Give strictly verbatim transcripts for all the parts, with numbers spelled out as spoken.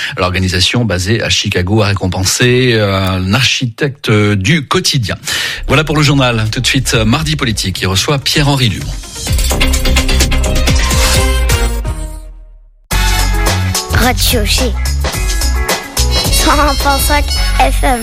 L'organisation basée à Chicago a récompensé un architecte du quotidien. Voilà pour le journal. Tout de suite, Mardi Politique qui reçoit Pierre-Henri Dumont. Radio G. cent un virgule cinq F M.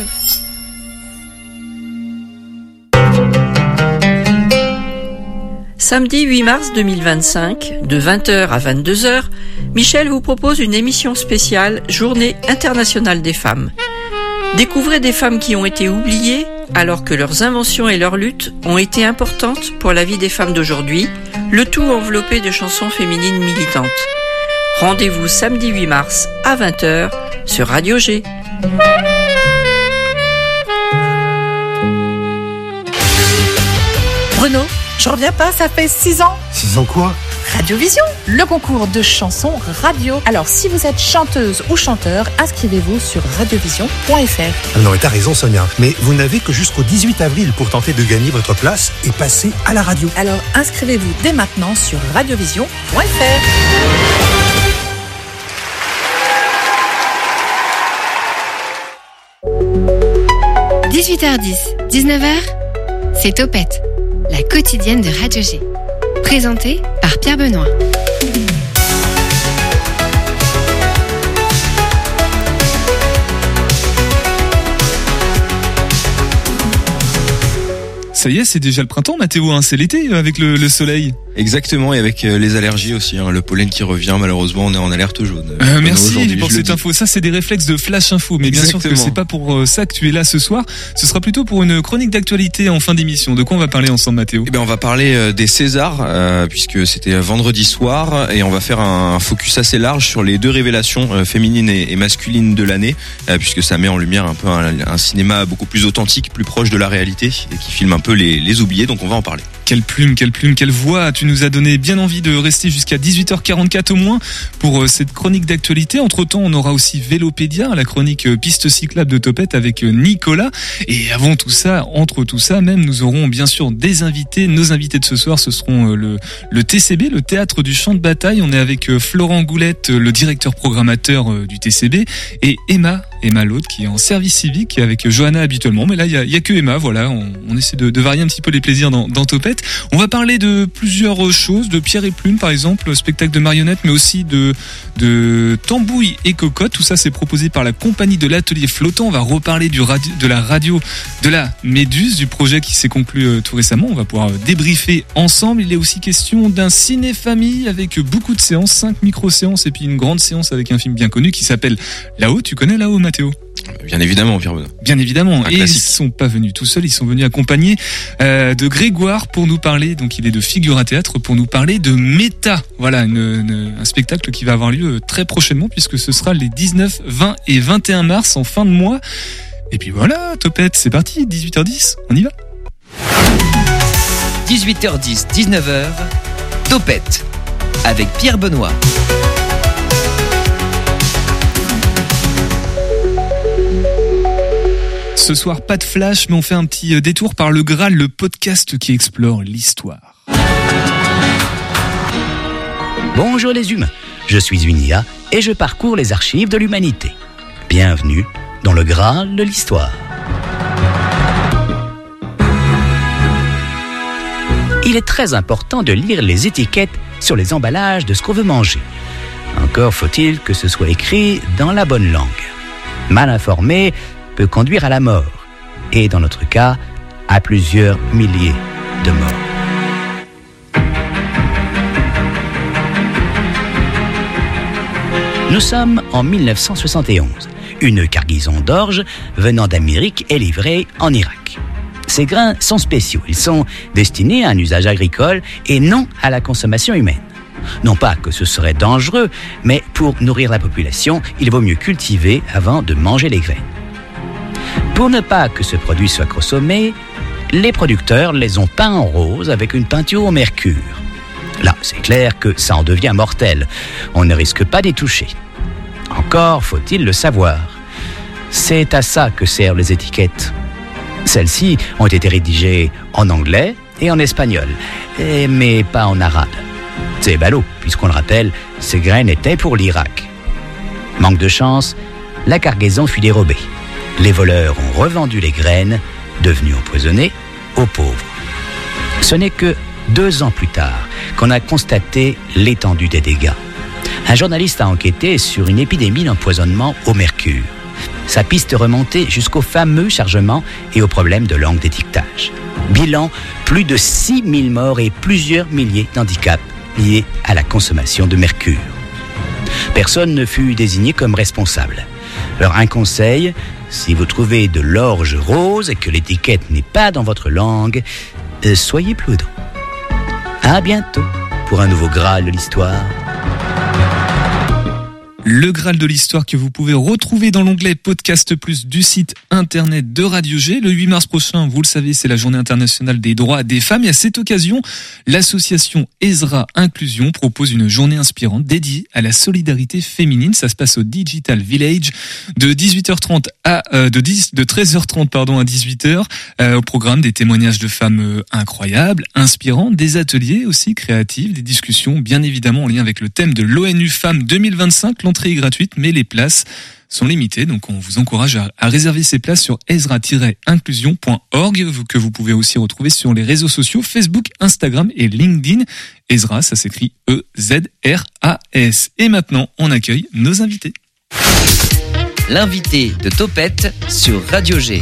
Samedi huit mars deux mille vingt-cinq, de vingt heures à vingt-deux heures, Michel vous propose une émission spéciale Journée internationale des femmes. Découvrez des femmes qui ont été oubliées alors que leurs inventions et leurs luttes ont été importantes pour la vie des femmes d'aujourd'hui, le tout enveloppé de chansons féminines militantes. Rendez-vous samedi huit mars à vingt heures sur Radio G. Bruno, je reviens pas, ça fait six ans. six ans quoi? Radiovision, le concours de chansons radio. Alors si vous êtes chanteuse ou chanteur, inscrivez-vous sur radiovision point f r. Non, mais t'as raison Sonia, mais vous n'avez que jusqu'au dix-huit avril pour tenter de gagner votre place et passer à la radio. Alors inscrivez-vous dès maintenant sur radiovision point f r. dix-huit heures dix, dix-neuf heures, c'est Topette, la quotidienne de Radio G. Présentée par Pierre Benoît. Ça y est, c'est déjà le printemps, Mathéo, hein, c'est l'été avec le, le soleil. Exactement, et avec euh, les allergies aussi, hein, le pollen qui revient, malheureusement on est en alerte jaune. Euh, merci pour cette info, ça c'est des réflexes de flash info, mais Exactement. Bien sûr que c'est pas pour euh, ça que tu es là ce soir, ce sera plutôt pour une chronique d'actualité en fin d'émission. De quoi on va parler ensemble, Mathéo? Eh ben on va parler euh, des Césars, euh, puisque c'était vendredi soir, et on va faire un focus assez large sur les deux révélations euh, féminines et, et masculines de l'année, euh, puisque ça met en lumière un peu un, un cinéma beaucoup plus authentique, plus proche de la réalité, et qui filme un peu les, les oubliés, donc on va en parler. Quelle plume, quelle plume, quelle voix. Tu nous as donné bien envie de rester jusqu'à dix-huit heures quarante-quatre au moins pour cette chronique d'actualité. Entre-temps, on aura aussi Vélopédia, la chronique piste cyclable de Topette avec Nicolas. Et avant tout ça, entre tout ça même, nous aurons bien sûr des invités. Nos invités de ce soir, ce seront le, le T C B, le Théâtre du Champ de Bataille. On est avec Florent Goulette, le directeur programmateur du T C B, et Emma, Emma Laude, qui est en service civique avec Johanna habituellement. Mais là, il y a, y a que Emma, voilà. On, on essaie de, de varier un petit peu les plaisirs dans, dans Topette. On va parler de plusieurs choses, de Pierre et Plume par exemple, spectacle de marionnettes, mais aussi de, de Tambouille et Cocotte. Tout ça c'est proposé par la compagnie de l'Atelier Flottant. On va reparler du radio, de la radio de la Méduse, du projet qui s'est conclu euh, tout récemment. On va pouvoir débriefer ensemble. Il est aussi question d'un ciné-famille avec beaucoup de séances, cinq micro-séances et puis une grande séance avec un film bien connu qui s'appelle Là-haut. Tu connais Là-haut, Mathéo? Bien évidemment, Pierre Benoît. Bien évidemment. Un et classique. Ils sont pas venus tout seuls, ils sont venus accompagnés euh, de Grégoire pour nous parler. Donc il est de Figure à Théâtre pour nous parler de Méta. Voilà, une, une, un spectacle qui va avoir lieu très prochainement puisque ce sera les dix-neuf, vingt et vingt et un mars en fin de mois. Et puis voilà, Topette, c'est parti, dix-huit heures dix, on y va. dix-huit heures dix, dix-neuf heures, Topette avec Pierre Benoît. Ce soir, pas de flash, mais on fait un petit détour par le Graal, le podcast qui explore l'histoire. Bonjour les humains, je suis Unia et je parcours les archives de l'humanité. Bienvenue dans le Graal de l'histoire. Il est très important de lire les étiquettes sur les emballages de ce qu'on veut manger. Encore faut-il que ce soit écrit dans la bonne langue. Mal informé peut conduire à la mort, et dans notre cas, à plusieurs milliers de morts. Nous sommes en mille neuf cent soixante et onze. Une cargaison d'orge venant d'Amérique est livrée en Irak. Ces grains sont spéciaux, ils sont destinés à un usage agricole et non à la consommation humaine. Non pas que ce serait dangereux, mais pour nourrir la population, il vaut mieux cultiver avant de manger les graines. Pour ne pas que ce produit soit consommé, les producteurs les ont peints en rose avec une peinture au mercure. Là, c'est clair que ça en devient mortel. On ne risque pas d'y toucher. Encore faut-il le savoir. C'est à ça que servent les étiquettes. Celles-ci ont été rédigées en anglais et en espagnol, mais pas en arabe. C'est ballot, puisqu'on le rappelle, ces graines étaient pour l'Irak. Manque de chance, la cargaison fut dérobée. Les voleurs ont revendu les graines, devenues empoisonnées, aux pauvres. Ce n'est que deux ans plus tard qu'on a constaté l'étendue des dégâts. Un journaliste a enquêté sur une épidémie d'empoisonnement au mercure. Sa piste remontait jusqu'au fameux chargement et au problème de langue d'étiquetage. Bilan, plus de six mille morts et plusieurs milliers d'handicaps liés à la consommation de mercure. Personne ne fut désigné comme responsable. Alors un conseil, si vous trouvez de l'orge rose et que l'étiquette n'est pas dans votre langue, euh, soyez prudents. À bientôt pour un nouveau Graal de l'histoire. Le Graal de l'histoire que vous pouvez retrouver dans l'onglet Podcast Plus du site internet de Radio G. Le huit mars prochain, vous le savez, c'est la journée internationale des droits des femmes. Et à cette occasion, l'association Ezra Inclusion propose une journée inspirante dédiée à la solidarité féminine. Ça se passe au Digital Village de dix-huit heures trente à euh, de, dix, de treize heures trente pardon à dix-huit heures. Euh, au programme, des témoignages de femmes euh, incroyables, inspirantes, des ateliers aussi créatifs, des discussions bien évidemment en lien avec le thème de l'ONU Femmes deux mille vingt-cinq. L'entrée est gratuite, mais les places sont limitées, donc on vous encourage à, à réserver ces places sur ezra tiret inclusion point org, que vous pouvez aussi retrouver sur les réseaux sociaux Facebook, Instagram et LinkedIn. Ezra, ça s'écrit E Z R A S. Et maintenant, on accueille nos invités. L'invité de Topette sur Radio G.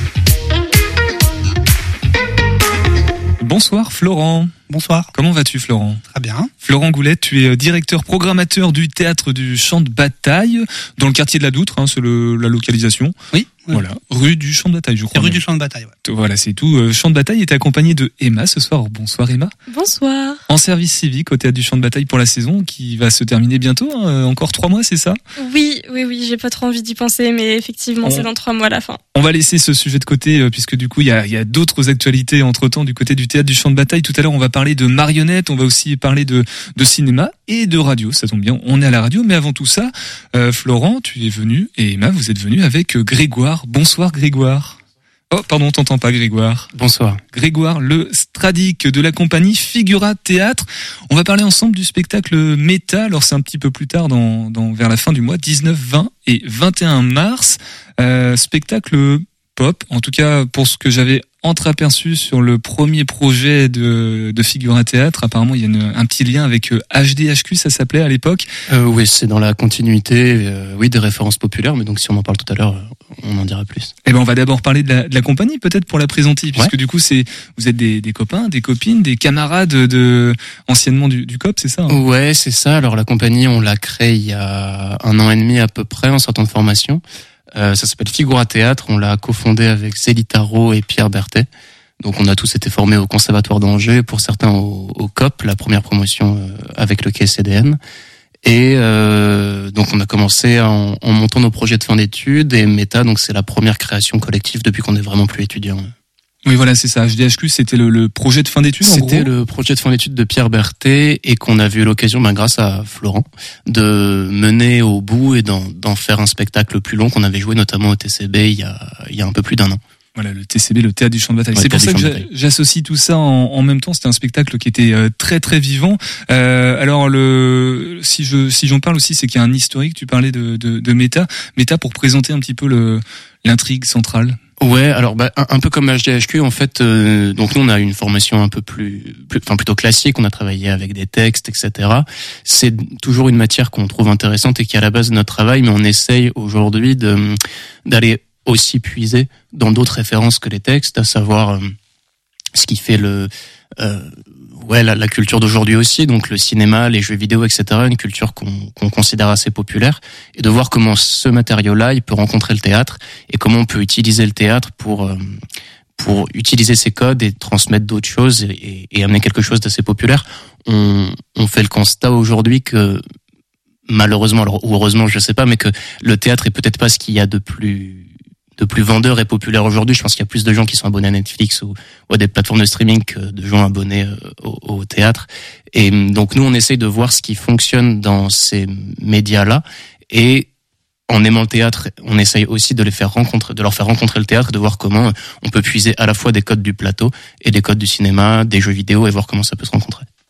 Bonsoir Florent. Bonsoir. Comment vas-tu Florent ? Très bien. Florent Goulet, tu es directeur programmateur du théâtre du Champ de Bataille, dans le quartier de la Doutre, hein, c'est le, la localisation. Oui. Voilà, rue du Champ de Bataille, je crois. Rue du Champ de Bataille, ouais. Voilà, c'est tout. Euh, Champ de Bataille est accompagné de Emma ce soir. Bonsoir Emma. Bonsoir. En service civique au théâtre du Champ de Bataille pour la saison qui va se terminer bientôt. Hein, encore trois mois, c'est ça ? Oui, oui, oui. J'ai pas trop envie d'y penser, mais effectivement, on... c'est dans trois mois à la fin. On va laisser ce sujet de côté euh, puisque du coup il y a, y a d'autres actualités entre temps du côté du théâtre du Champ de Bataille. Tout à l'heure, on va parler de marionnettes, on va aussi parler de, de cinéma et de radio. Ça tombe bien, on est à la radio. Mais avant tout ça, euh, Florent, tu es venu et Emma, vous êtes venus avec Grégoire. Bonsoir Grégoire. Oh, pardon, on t'entend pas, Grégoire. Bonsoir. Grégoire, le stradic de la compagnie Figura Théâtre. On va parler ensemble du spectacle Méta. Alors, c'est un petit peu plus tard, dans, dans, vers la fin du mois, dix-neuf, vingt et vingt et un mars. Euh, spectacle pop, en tout cas, pour ce que j'avais entreaperçu sur le premier projet de, de Figura Théâtre. Apparemment, il y a une, un petit lien avec H D H Q, ça s'appelait à l'époque. Euh, oui, c'est dans la continuité, euh, oui, des références populaires, mais donc si on en parle tout à l'heure, on en dira plus. Eh ben, on va d'abord parler de la, de la compagnie, peut-être pour la présenter, puisque ouais. du coup, c'est, vous êtes des, des copains, des copines, des camarades de, anciennement du, du C O P, c'est ça, hein ? Ouais, c'est ça. Alors, la compagnie, on l'a créée il y a un an et demi à peu près, en sortant de formation. Euh, ça s'appelle Figura Théâtre. On l'a cofondé avec Zélie Tarot et Pierre Berthet. Donc, on a tous été formés au Conservatoire d'Angers, pour certains au, au C O P, la première promotion euh, avec le quai C D N. Et euh, donc, on a commencé en, en montant nos projets de fin d'études. Et Méta, donc c'est la première création collective depuis qu'on est vraiment plus étudiant. Oui, voilà, c'est ça. H D H Q, c'était le, le projet de fin d'études, en gros. C'était le projet de fin d'études de Pierre Berthet et qu'on a eu l'occasion, ben, grâce à Florent, de mener au bout et d'en, d'en faire un spectacle plus long qu'on avait joué notamment au T C B il y a, il y a un peu plus d'un an. Voilà, le T C B, le théâtre du Champ de Bataille. Ouais, c'est pour ça que j'associe tout ça en, en même temps. C'était un spectacle qui était euh, très très vivant. Euh, alors le, si je si j'en parle aussi, c'est qu'il y a un historique. Tu parlais de de, de Méta, Méta pour présenter un petit peu le l'intrigue centrale. Ouais, alors bah, un, un peu comme H D H Q en fait. Euh, donc nous on a une formation un peu plus, plus, enfin plutôt classique. On a travaillé avec des textes, et cetera. C'est toujours une matière qu'on trouve intéressante et qui est à la base de notre travail, mais on essaye aujourd'hui de d'aller aussi puiser dans d'autres références que les textes, à savoir euh, ce qui fait le euh, ouais la, la culture d'aujourd'hui aussi, donc le cinéma, les jeux vidéo, et cetera. Une culture qu'on, qu'on considère assez populaire, et de voir comment ce matériau-là il peut rencontrer le théâtre et comment on peut utiliser le théâtre pour euh, pour utiliser ces codes et transmettre d'autres choses et, et, et amener quelque chose d'assez populaire. On, on fait le constat aujourd'hui que malheureusement, alors, ou heureusement, je sais pas, mais que le théâtre est peut-être pas ce qu'il y a de plus de plus vendeur et populaire aujourd'hui. Je pense qu'il y a plus de gens qui sont abonnés à Netflix ou, ou à des plateformes de streaming que de gens abonnés euh, au, au théâtre. Et donc nous, on essaye de voir ce qui fonctionne dans ces médias-là, et en aimant le théâtre, on essaye aussi de les faire rencontrer, de leur faire rencontrer le théâtre, de voir comment on peut puiser à la fois des codes du plateau et des codes du cinéma, des jeux vidéo, et voir comment ça peut se rencontrer.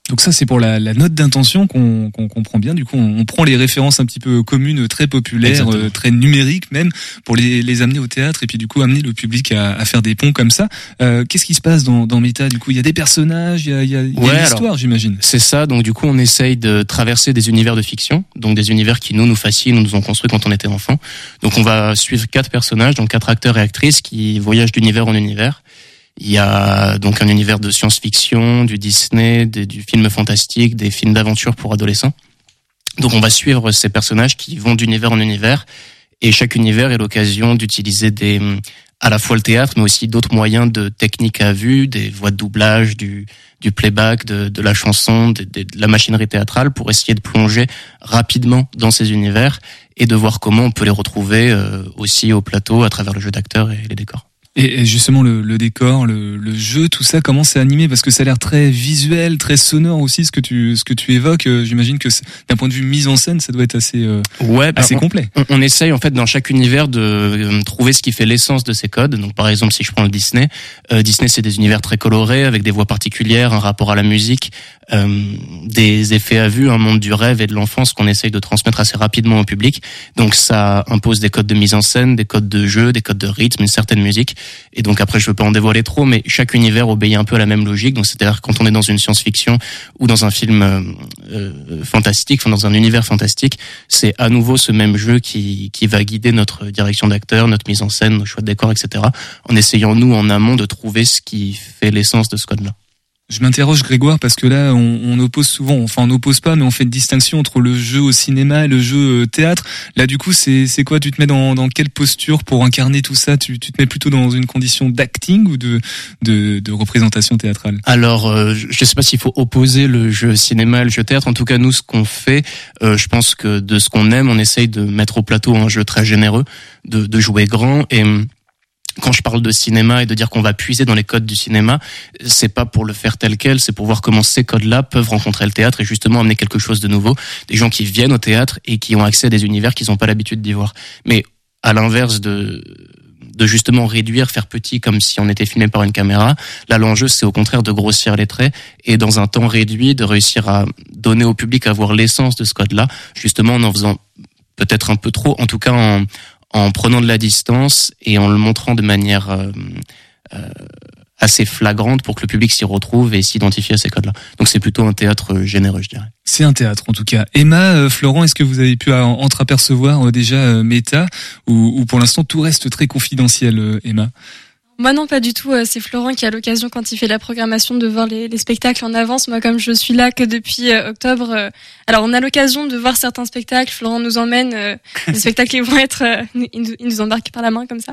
Donc ça, c'est pour la, la note d'intention qu'on, qu'on comprend bien. Du coup, on, on prend les références un petit peu communes, très populaires, euh, très numériques même, pour les, les amener au théâtre et puis du coup amener le public à, à faire des ponts comme ça. Euh, qu'est-ce qui se passe dans, dans Méta? Du coup, il y a des personnages, il y a, il y a, il y a ouais, une histoire, alors, j'imagine. C'est ça. Donc du coup, on essaye de traverser des univers de fiction, donc des univers qui nous nous fascinent, nous ont construits quand on était enfant. Donc on va suivre quatre personnages, donc quatre acteurs et actrices qui voyagent d'univers en univers. Il y a donc un univers de science-fiction, du Disney, des, du film fantastique, des films d'aventure pour adolescents. Donc on va suivre ces personnages qui vont d'univers en univers, et chaque univers est l'occasion d'utiliser des, à la fois le théâtre, mais aussi d'autres moyens de technique à vue, des voix de doublage, du, du playback, de, de la chanson, de, de, de la machinerie théâtrale, pour essayer de plonger rapidement dans ces univers et de voir comment on peut les retrouver euh, aussi au plateau à travers le jeu d'acteurs et les décors. Et justement, le, le décor, le, le jeu, tout ça, comment c'est animé? Parce que ça a l'air très visuel, très sonore aussi, ce que tu, ce que tu évoques. J'imagine que d'un point de vue mise en scène, ça doit être assez, euh, ouais, bah, assez on, complet. On, on essaye, en fait, dans chaque univers de euh, trouver ce qui fait l'essence de ces codes. Donc, par exemple, si je prends le Disney, euh, Disney, c'est des univers très colorés, avec des voix particulières, un rapport à la musique, euh, des effets à vue, un monde du rêve et de l'enfance qu'on essaye de transmettre assez rapidement au public. Donc, ça impose des codes de mise en scène, des codes de jeu, des codes de rythme, une certaine musique. Et donc, après, je veux pas en dévoiler trop, mais chaque univers obéit un peu à la même logique. Donc, c'est-à-dire quand on est dans une science-fiction ou dans un film euh, euh, fantastique, enfin dans un univers fantastique, c'est à nouveau ce même jeu qui qui va guider notre direction d'acteur, notre mise en scène, nos choix de décor, et cetera. En essayant nous en amont de trouver ce qui fait l'essence de ce code-là. Je m'interroge, Grégoire, parce que là, on, on oppose souvent, enfin on n'oppose pas, mais on fait une distinction entre le jeu au cinéma et le jeu au théâtre. Là, du coup, c'est c'est quoi? Tu te mets dans dans quelle posture pour incarner tout ça? Tu tu te mets plutôt dans une condition d'acting ou de de, de représentation théâtrale? Alors, euh, je ne sais pas s'il faut opposer le jeu cinéma et le jeu théâtre. En tout cas, nous, ce qu'on fait, euh, je pense que de ce qu'on aime, on essaye de mettre au plateau un jeu très généreux, de de jouer grand. Et quand je parle de cinéma et de dire qu'on va puiser dans les codes du cinéma, c'est pas pour le faire tel quel, c'est pour voir comment ces codes-là peuvent rencontrer le théâtre et justement amener quelque chose de nouveau. Des gens qui viennent au théâtre et qui ont accès à des univers qu'ils n'ont pas l'habitude d'y voir. Mais à l'inverse de de justement réduire, faire petit comme si on était filmé par une caméra, là l'enjeu c'est au contraire de grossir les traits et dans un temps réduit de réussir à donner au public à voir l'essence de ce code-là, justement en en faisant peut-être un peu trop, en tout cas en en prenant de la distance et en le montrant de manière euh, euh, assez flagrante pour que le public s'y retrouve et s'identifie à ces codes-là. Donc c'est plutôt un théâtre généreux, je dirais. C'est un théâtre en tout cas. Emma, euh, Florent, est-ce que vous avez pu entreapercevoir euh, déjà euh, Méta ou, ou pour l'instant tout reste très confidentiel, euh, Emma? Moi non, pas du tout. C'est Florent qui a l'occasion, quand il fait la programmation, de voir les, les spectacles en avance. Moi, comme je suis là que depuis euh, octobre, euh, alors on a l'occasion de voir certains spectacles. Florent nous emmène. Euh, les spectacles qui vont être, euh, il, nous, il nous embarque par la main comme ça,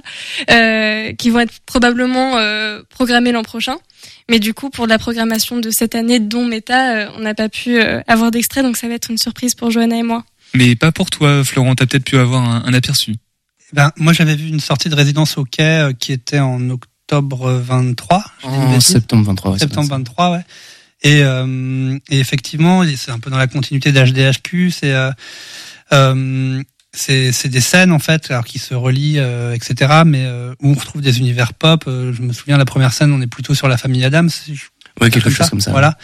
euh, qui vont être probablement euh, programmés l'an prochain. Mais du coup, pour la programmation de cette année, dont Méta, euh, on n'a pas pu euh, avoir d'extrait, donc ça va être une surprise pour Johanna et moi. Mais pas pour toi, Florent. T'as peut-être pu avoir un, un aperçu. Ben, moi, j'avais vu une sortie de Résidence au Quai euh, qui était en octobre vingt-trois. En septembre vingt-trois. Ouais, septembre vingt-trois, ouais. Et, euh, et effectivement, c'est un peu dans la continuité d'H D H Q. C'est, euh, euh, c'est, c'est des scènes en fait, alors qui se relient, euh, et cetera. Mais euh, où on retrouve des univers pop. Euh, je me souviens, la première scène, on est plutôt sur la famille Addams. Oui, quelque chose comme ça. Voilà.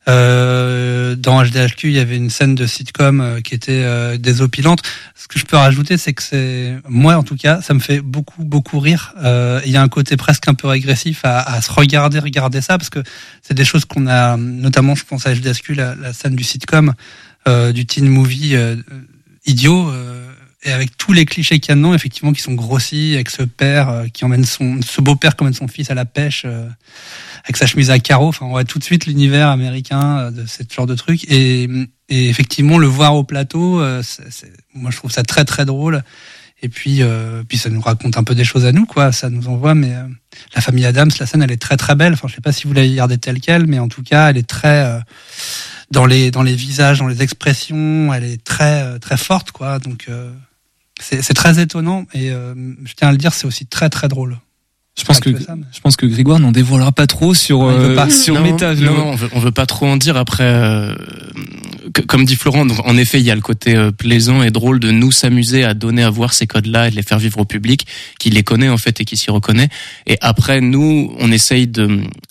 Euh, dans H D H Q, il y avait une scène de sitcom euh, qui était euh, désopilante. Ce que je peux rajouter, c'est que c'est, moi en tout cas, ça me fait beaucoup beaucoup rire. Euh, il y a un côté presque un peu régressif à, à se regarder, regarder ça, parce que c'est des choses qu'on a, notamment, je pense à H D H Q, la, la scène du sitcom, euh, du teen movie euh, idiot. Euh, Et avec tous les clichés qu'il y a dedans, effectivement, qui sont grossis, avec ce père euh, qui emmène son, ce beau-père qui emmène son fils à la pêche, euh, avec sa chemise à carreaux. Enfin, on voit tout de suite l'univers américain euh, de ce genre de truc. Et, et effectivement, le voir au plateau, euh, c'est, c'est, moi, je trouve ça très, très drôle. Et puis, euh, puis ça nous raconte un peu des choses à nous, quoi. Ça nous envoie, mais euh, la famille Addams, la scène, elle est très, très belle. Enfin, je sais pas si vous l'avez regardée telle quelle, mais en tout cas, elle est très, euh, dans les, dans les visages, dans les expressions, elle est très, euh, très forte, quoi. Donc, euh, C'est, c'est très étonnant et euh, je tiens à le dire, c'est aussi très très drôle. Je pense que, que ça, mais... je pense que Grégoire n'en dévoilera pas trop sur euh, pas. sur non, Méta. Non, non, on veut, on veut pas trop en dire. Après, euh, que, comme dit Florent, donc, en effet, il y a le côté euh, plaisant et drôle de nous s'amuser à donner à voir ces codes-là et de les faire vivre au public, qui les connaît en fait et qui s'y reconnaît. Et après, nous, on essaye de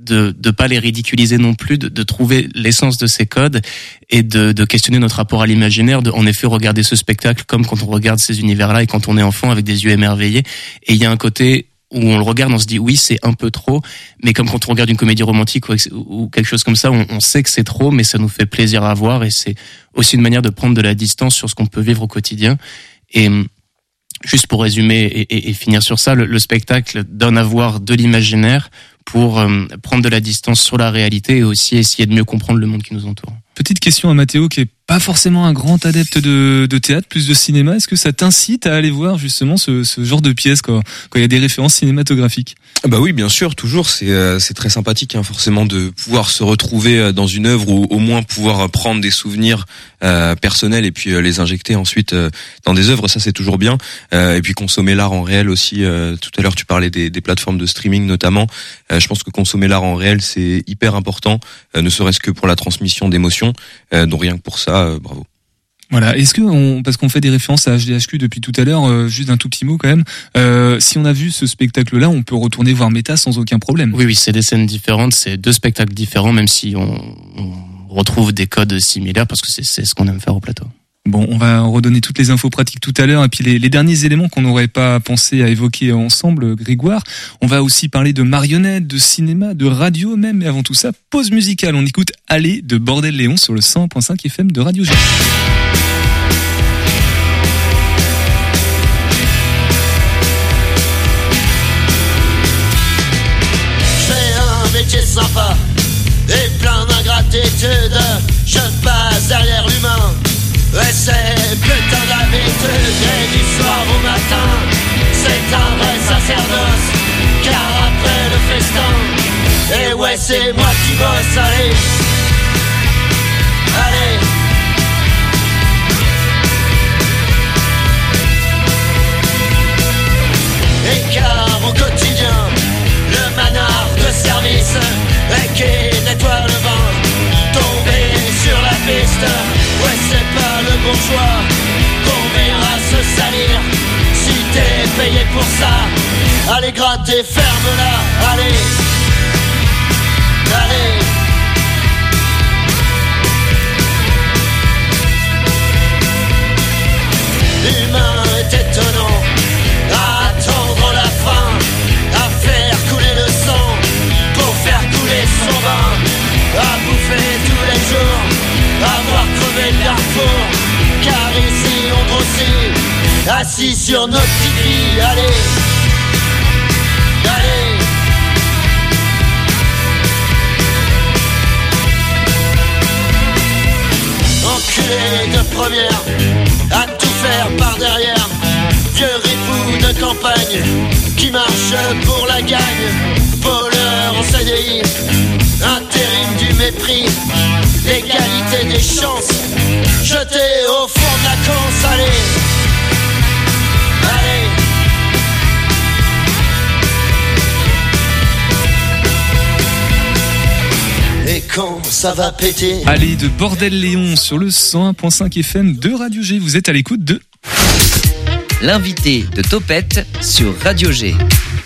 de de pas les ridiculiser non plus, de, de trouver l'essence de ces codes et de, de questionner notre rapport à l'imaginaire, de en effet regarder ce spectacle comme quand on regarde ces univers-là et quand on est enfant avec des yeux émerveillés. Et il y a un côté où on le regarde, on se dit oui, c'est un peu trop, mais comme quand on regarde une comédie romantique ou, ou quelque chose comme ça, on, on sait que c'est trop, mais ça nous fait plaisir à voir et c'est aussi une manière de prendre de la distance sur ce qu'on peut vivre au quotidien. Et juste pour résumer et, et, et finir sur ça, le, le spectacle donne à voir de l'imaginaire pour euh, prendre de la distance sur la réalité et aussi essayer de mieux comprendre le monde qui nous entoure. Petite question à Mathéo qui est pas forcément un grand adepte de, de théâtre, plus de cinéma. Est-ce que ça t'incite à aller voir justement ce, ce genre de pièces quand, quand il y a des références cinématographiques ? Bah oui, bien sûr, toujours. C'est euh, c'est très sympathique, hein, forcément, de pouvoir se retrouver dans une œuvre ou au moins pouvoir prendre des souvenirs euh, personnels et puis euh, les injecter ensuite euh, dans des œuvres. Ça, c'est toujours bien. Euh, et puis consommer l'art en réel aussi. Euh, tout à l'heure, tu parlais des, des plateformes de streaming notamment. Euh, je pense que consommer l'art en réel, c'est hyper important, euh, ne serait-ce que pour la transmission d'émotions. Euh, donc rien que pour ça, euh, bravo. Voilà. Est-ce que on, parce qu'on fait des références à H D H Q depuis tout à l'heure, euh, juste un tout petit mot quand même. Euh, si on a vu ce spectacle-là, on peut retourner voir Méta sans aucun problème. Oui, oui, c'est des scènes différentes, c'est deux spectacles différents, même si on, on retrouve des codes similaires parce que c'est, c'est ce qu'on aime faire au plateau. Bon, on va redonner toutes les infos pratiques tout à l'heure et puis les, les derniers éléments qu'on n'aurait pas pensé à évoquer ensemble, Grégoire. On va aussi parler de marionnettes, de cinéma, de radio même, mais avant tout ça, pause musicale. On écoute Aller de Bordel Léon sur le cent un virgule cinq F M de Radio G. J'ai un métier sympa et plein d'ingratitude. Je passe derrière l'humain. Et c'est putain d'habitude. Et du soir au matin, c'est un vrai sacerdoce. Car après le festin, et ouais c'est moi qui bosse. Allez, allez. Et car au quotidien, le manard de service et qui nettoie le vin, tombé sur la piste. Ouais c'est pas le bourgeois qu'on verra se salir. Si t'es payé pour ça, allez gratter, ferme-la. Allez, allez. L'humain est étonnant, à attendre la fin, à faire couler le sang, pour faire couler son vin, à bouffer tous les jours, à voir crever le Darfour, car ici on grossit, assis sur nos petites vies. Allez, allez. Enculé de première, à tout faire par derrière, vieux ripou de campagne, qui marche pour la gagne, voleur en C D I, intérim du mépris, l'égalité des chances, jeté au fond de la canse. Allez, allez. Et quand ça va péter. Allez, de Bordel Léon sur le cent un virgule cinq F M de Radio G. Vous êtes à l'écoute de l'invité de Topette sur Radio G.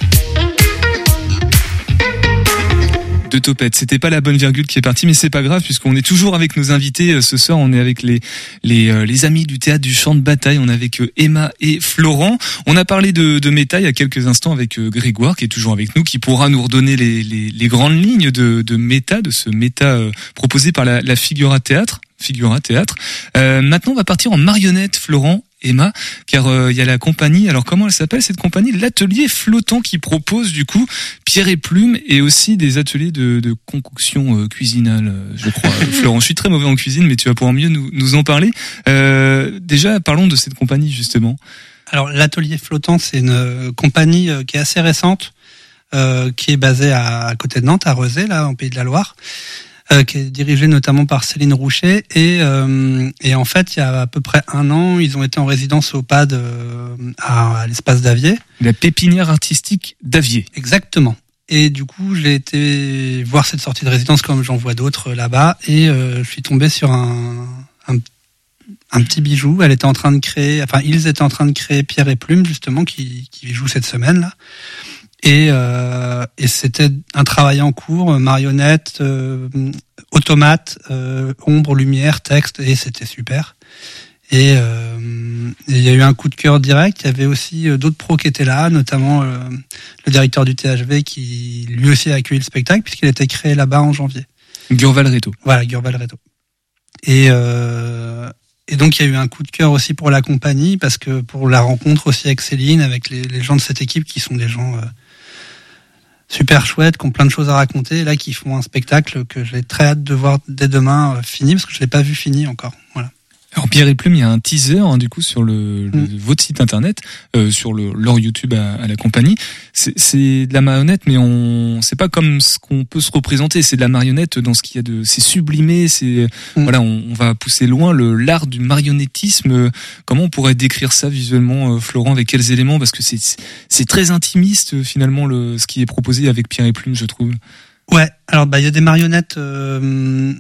De Topette. C'était pas la bonne virgule qui est partie, mais c'est pas grave puisqu'on est toujours avec nos invités. Ce soir, on est avec les les euh, les amis du théâtre du Champ de Bataille. On est avec euh, Emma et Florent. On a parlé de de Méta il y a quelques instants avec euh, Grégoire qui est toujours avec nous, qui pourra nous redonner les les, les grandes lignes de de Méta, de ce Méta euh, proposé par la la Figura Théâtre. Figura Théâtre. Euh, maintenant, on va partir en marionnette, Florent. Emma, car il euh, y a la compagnie, alors comment elle s'appelle cette compagnie? L'Atelier Flottant, qui propose du coup pierre et plume et aussi des ateliers de, de concoction euh, cuisinale, je crois. Florent, je suis très mauvais en cuisine, mais tu vas pouvoir mieux nous, nous en parler. Euh, déjà, parlons de cette compagnie justement. Alors l'Atelier Flottant, c'est une compagnie qui est assez récente, euh, qui est basée à, à côté de Nantes, à Rezé, là, en Pays de la Loire. Euh, qui est dirigé notamment par Céline Rouchet et euh, et en fait il y a à peu près un an ils ont été en résidence au P A D euh, à, à l'espace d'Avier, la pépinière artistique d'Avier. Exactement. Et du coup j'ai été voir cette sortie de résidence comme j'en vois d'autres là-bas et euh, je suis tombé sur un, un un petit bijou. Elle était en train de créer, enfin ils étaient en train de créer Pierre et Plume justement qui qui joue cette semaine là. Et, euh, et c'était un travail en cours, marionnette, euh, automate, euh, ombre, lumière, texte, et c'était super. Et euh, il y a eu un coup de cœur direct. Il y avait aussi d'autres pros qui étaient là, notamment euh, le directeur du T H V qui lui aussi a accueilli le spectacle puisqu'il a été créé là-bas en janvier. Gurval Reto. Voilà, Gurval Reto. Et, euh, et donc il y a eu un coup de cœur aussi pour la compagnie parce que pour la rencontre aussi avec Céline, avec les, les gens de cette équipe qui sont des gens euh, super chouettes, qui ont plein de choses à raconter, là qui font un spectacle que j'ai très hâte de voir dès demain euh, fini parce que je l'ai pas vu fini encore. Voilà. Alors Pierre et Plume, il y a un teaser hein, du coup sur le, le mm. votre site internet, euh, sur le leur YouTube à, à la compagnie. C'est, c'est de la marionnette, mais on, c'est pas comme ce qu'on peut se représenter. C'est de la marionnette dans ce qu'il y a de, c'est sublimé. C'est mm. voilà, on, on va pousser loin le l'art du marionnettisme. Comment on pourrait décrire ça visuellement, euh, Florent, avec quels éléments? Parce que c'est c'est très intimiste finalement le ce qui est proposé avec Pierre et Plume, je trouve. Ouais, alors bah il y a des marionnettes euh,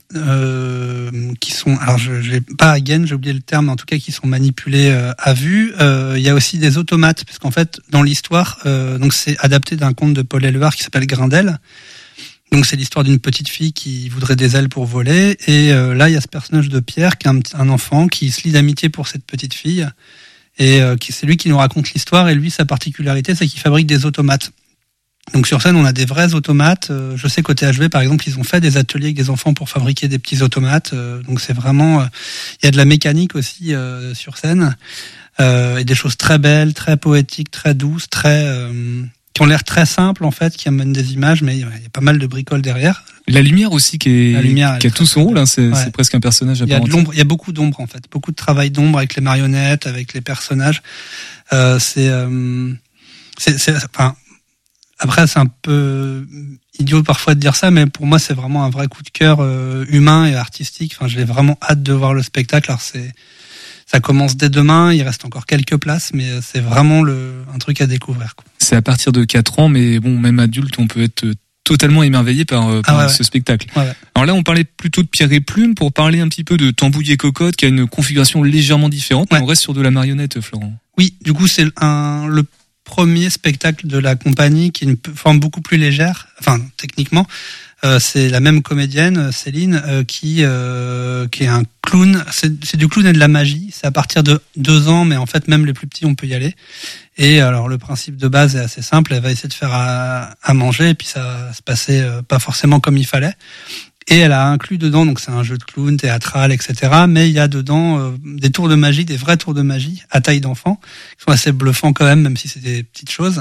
euh, qui sont, alors je j'ai pas again, j'ai oublié le terme, mais en tout cas qui sont manipulées euh, à vue. Euh, il y a aussi des automates, parce qu'en fait dans l'histoire, euh, donc c'est adapté d'un conte de Paul Éluard qui s'appelle Grindel. Donc c'est l'histoire d'une petite fille qui voudrait des ailes pour voler, et euh, là il y a ce personnage de Pierre qui est un, un enfant qui se lie d'amitié pour cette petite fille, et euh, qui c'est lui qui nous raconte l'histoire, et lui sa particularité c'est qu'il fabrique des automates. Donc sur scène, on a des vrais automates. Je sais qu'au T H V, par exemple, ils ont fait des ateliers avec des enfants pour fabriquer des petits automates. Donc c'est vraiment, il y a de la mécanique aussi euh, sur scène euh, et des choses très belles, très poétiques, très douces, très euh, qui ont l'air très simples en fait, qui amènent des images, mais il y a pas mal de bricoles derrière. La lumière aussi qui est, la lumière, qui a tout son rôle. Hein, c'est, ouais. c'est presque un personnage à part entière. Il y a de l'ombre, il y a beaucoup d'ombre en fait, beaucoup de travail d'ombre avec les marionnettes, avec les personnages. Euh, c'est, euh, c'est, c'est, enfin. Après, c'est un peu idiot parfois de dire ça, mais pour moi, c'est vraiment un vrai coup de cœur euh, humain et artistique. Enfin, j'ai vraiment hâte de voir le spectacle. Alors, c'est, ça commence dès demain. Il reste encore quelques places, mais c'est vraiment le, un truc à découvrir, quoi. C'est à partir de quatre ans, mais bon, même adulte, on peut être totalement émerveillé par, par ah ouais, ce ouais. spectacle. Ouais, ouais. Alors là, on parlait plutôt de Pierre et Plume pour parler un petit peu de Tambouille et Cocotte, qui a une configuration légèrement différente. Ouais. Mais on reste sur de la marionnette, Florent. Oui, du coup, c'est un, le premier spectacle de la compagnie qui est une forme beaucoup plus légère, enfin techniquement euh, c'est la même comédienne Céline euh, qui euh, qui est un clown, c'est, c'est du clown et de la magie, c'est à partir de deux ans, mais en fait même les plus petits on peut y aller. Et alors le principe de base est assez simple, elle va essayer de faire à, à manger et puis ça va se passer euh, pas forcément comme il fallait. Et elle a inclus dedans, donc c'est un jeu de clown, théâtral, et cetera. Mais il y a dedans euh, des tours de magie, des vrais tours de magie à taille d'enfant, qui sont assez bluffants quand même, même si c'est des petites choses.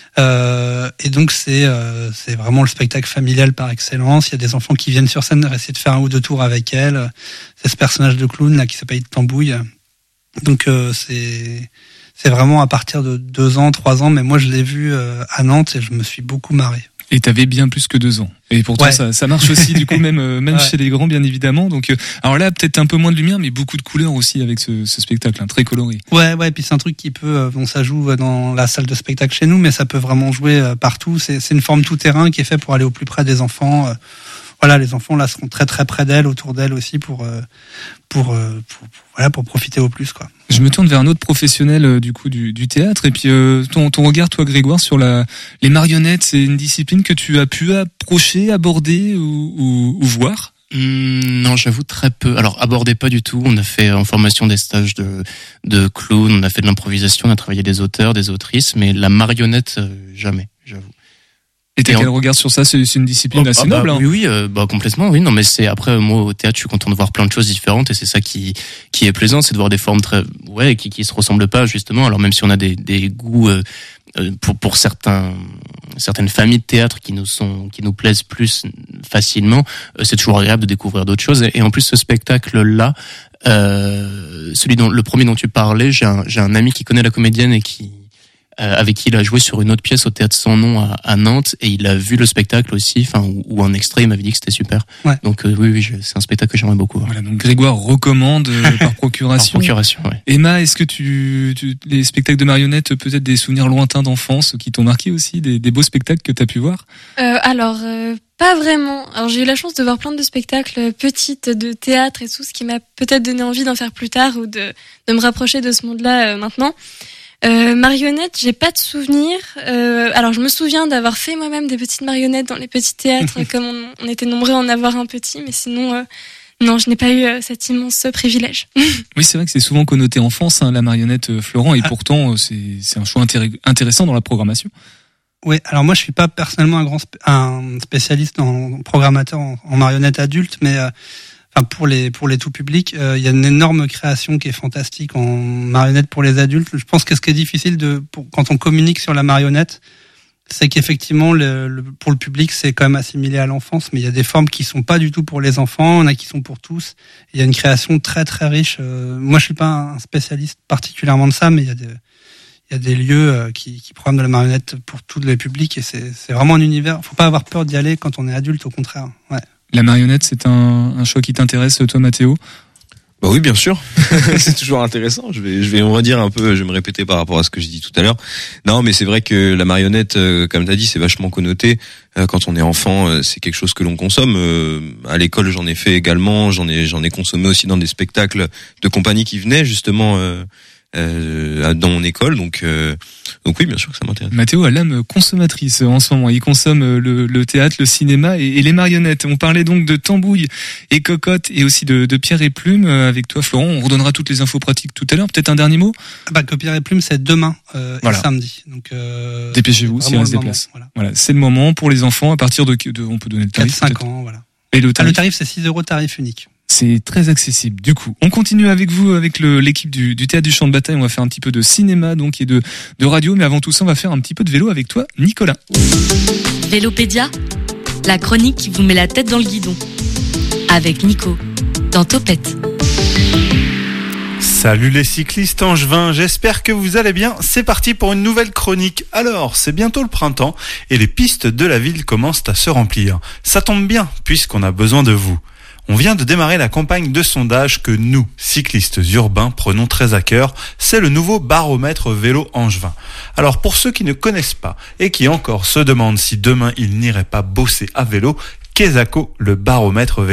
Euh, et donc c'est euh, c'est vraiment le spectacle familial par excellence. Il y a des enfants qui viennent sur scène essayer de faire un ou deux tours avec elle. C'est ce personnage de clown là qui s'appelle Tambouille. Donc euh, c'est c'est vraiment à partir de deux ans, trois ans. Mais moi je l'ai vu euh, à Nantes et je me suis beaucoup marré. Et t'avais bien plus que deux ans. Et pourtant, ouais. ça, ça marche aussi, du coup, même, même ouais. chez les grands, bien évidemment. Donc, euh, alors là, peut-être un peu moins de lumière, mais beaucoup de couleurs aussi avec ce, ce spectacle, hein, très coloré. Ouais, ouais. Et puis c'est un truc qui peut, euh, bon, ça joue dans la salle de spectacle chez nous, mais ça peut vraiment jouer euh, partout. C'est, c'est une forme tout terrain qui est fait pour aller au plus près des enfants. Euh, voilà, les enfants là seront très très près d'elle, autour d'elle aussi, pour, euh, pour, euh, pour, pour voilà, pour profiter au plus, quoi. Je me tourne vers un autre professionnel euh, du coup du, du théâtre et puis euh, ton, ton regard, toi Grégoire, sur la les marionnettes, c'est une discipline que tu as pu approcher, aborder ou, ou, ou voir? Mmh, non, j'avoue très peu. Alors aborder pas du tout. On a fait en formation des stages de de clown, on a fait de l'improvisation, on a travaillé des auteurs, des autrices, mais la marionnette euh, jamais, j'avoue. Et t'as quel regard sur ça? C'est, c'est une discipline oh, assez ah bah, noble. Hein. Oui, oui, euh, bah complètement, oui. Non, mais c'est après moi au théâtre, je suis content de voir plein de choses différentes et c'est ça qui qui est plaisant, c'est de voir des formes très ouais qui qui se ressemblent pas justement. Alors même si on a des des goûts euh, pour pour certains certaines familles de théâtre qui nous sont qui nous plaisent plus facilement, euh, c'est toujours agréable de découvrir d'autres choses. Et, et en plus ce spectacle là, euh, celui dont le premier dont tu parlais, j'ai un j'ai un ami qui connaît la comédienne et qui Euh, avec qui il a joué sur une autre pièce au Théâtre Sans Nom à, à Nantes et il a vu le spectacle aussi, enfin ou, ou un extrait, il m'avait dit que c'était super. Ouais. Donc euh, oui, oui, je, c'est un spectacle que j'aimerais beaucoup. Voilà, donc Grégoire recommande euh, par procuration. Par procuration, ouais. Emma, est-ce que tu, tu les spectacles de marionnettes, peut-être des souvenirs lointains d'enfance qui t'ont marqué aussi, des, des beaux spectacles que t'as pu voir? euh, Alors. Euh... Pas vraiment. Alors j'ai eu la chance de voir plein de spectacles petites de théâtre et tout, ce qui m'a peut-être donné envie d'en faire plus tard ou de, de me rapprocher de ce monde-là euh, maintenant. Euh, marionnettes, j'ai pas de souvenir. Euh, alors je me souviens d'avoir fait moi-même des petites marionnettes dans les petits théâtres, comme on, on était nombreux à en avoir un petit, mais sinon, euh, non, je n'ai pas eu euh, cet immense privilège. Oui, c'est vrai que c'est souvent connoté enfance, hein, la marionnette euh, Florent, et ah. pourtant euh, c'est, c'est un choix intér- intéressant dans la programmation. Oui, alors moi je suis pas personnellement un grand sp- un spécialiste en programmateur en, en marionnette adulte, mais euh, enfin pour les pour les tout publics, il euh, y a une énorme création qui est fantastique en marionnette pour les adultes. Je pense que ce qui est difficile de pour, quand on communique sur la marionnette, c'est qu'effectivement le, le, pour le public c'est quand même assimilé à l'enfance, mais il y a des formes qui sont pas du tout pour les enfants, il y en a qui sont pour tous. Il y a une création très très riche. Euh, moi je suis pas un spécialiste particulièrement de ça, mais il y a des Il y a des lieux qui, qui programment de la marionnette pour tous les publics et c'est, c'est vraiment un univers. Faut pas avoir peur d'y aller quand on est adulte, au contraire. Ouais. La marionnette, c'est un, un choix qui t'intéresse, toi, Mathéo ? Bah oui, bien sûr. C'est toujours intéressant. Je vais, je vais, on va dire un peu, je vais me répéter par rapport à ce que j'ai dit tout à l'heure. Non, mais c'est vrai que la marionnette, euh, comme t'as dit, c'est vachement connoté. Euh, quand on est enfant, euh, c'est quelque chose que l'on consomme. Euh, à l'école, j'en ai fait également. J'en ai, j'en ai consommé aussi dans des spectacles de compagnie qui venaient justement. Euh, Euh, dans mon école, donc euh, donc oui, bien sûr que ça m'intéresse. Mathéo a l'âme consommatrice en ce moment. Il consomme le, le théâtre, le cinéma et, et les marionnettes. On parlait donc de Tambouille et Cocotte et aussi de, de Pierre et Plume avec toi, Florent. On redonnera toutes les infos pratiques tout à l'heure. Peut-être un dernier mot. Bah que Pierre et Plume, c'est demain euh, voilà. et samedi. Donc euh, dépêchez-vous s'il reste des places. Voilà. voilà, c'est le moment pour les enfants à partir de, de on peut donner le tarif. quatre cinq ans, voilà. Et le tarif, ah, le tarif c'est six euros, tarif unique. C'est très accessible. Du coup, on continue avec vous, avec le, l'équipe du, du Théâtre du Champ de Bataille. On va faire un petit peu de cinéma, donc, et de, de radio. Mais avant tout ça, on va faire un petit peu de vélo avec toi, Nicolas. Vélopédia, la chronique qui vous met la tête dans le guidon. Avec Nico, dans Topette. Salut les cyclistes angevins, j'espère que vous allez bien. C'est parti pour une nouvelle chronique. Alors, c'est bientôt le printemps et les pistes de la ville commencent à se remplir. Ça tombe bien, puisqu'on a besoin de vous. On vient de démarrer la campagne de sondage que nous, cyclistes urbains, prenons très à cœur. C'est le nouveau baromètre vélo angevin. Alors pour ceux qui ne connaissent pas et qui encore se demandent si demain ils n'iraient pas bosser à vélo, qu'est-ce que le baromètre vélo ?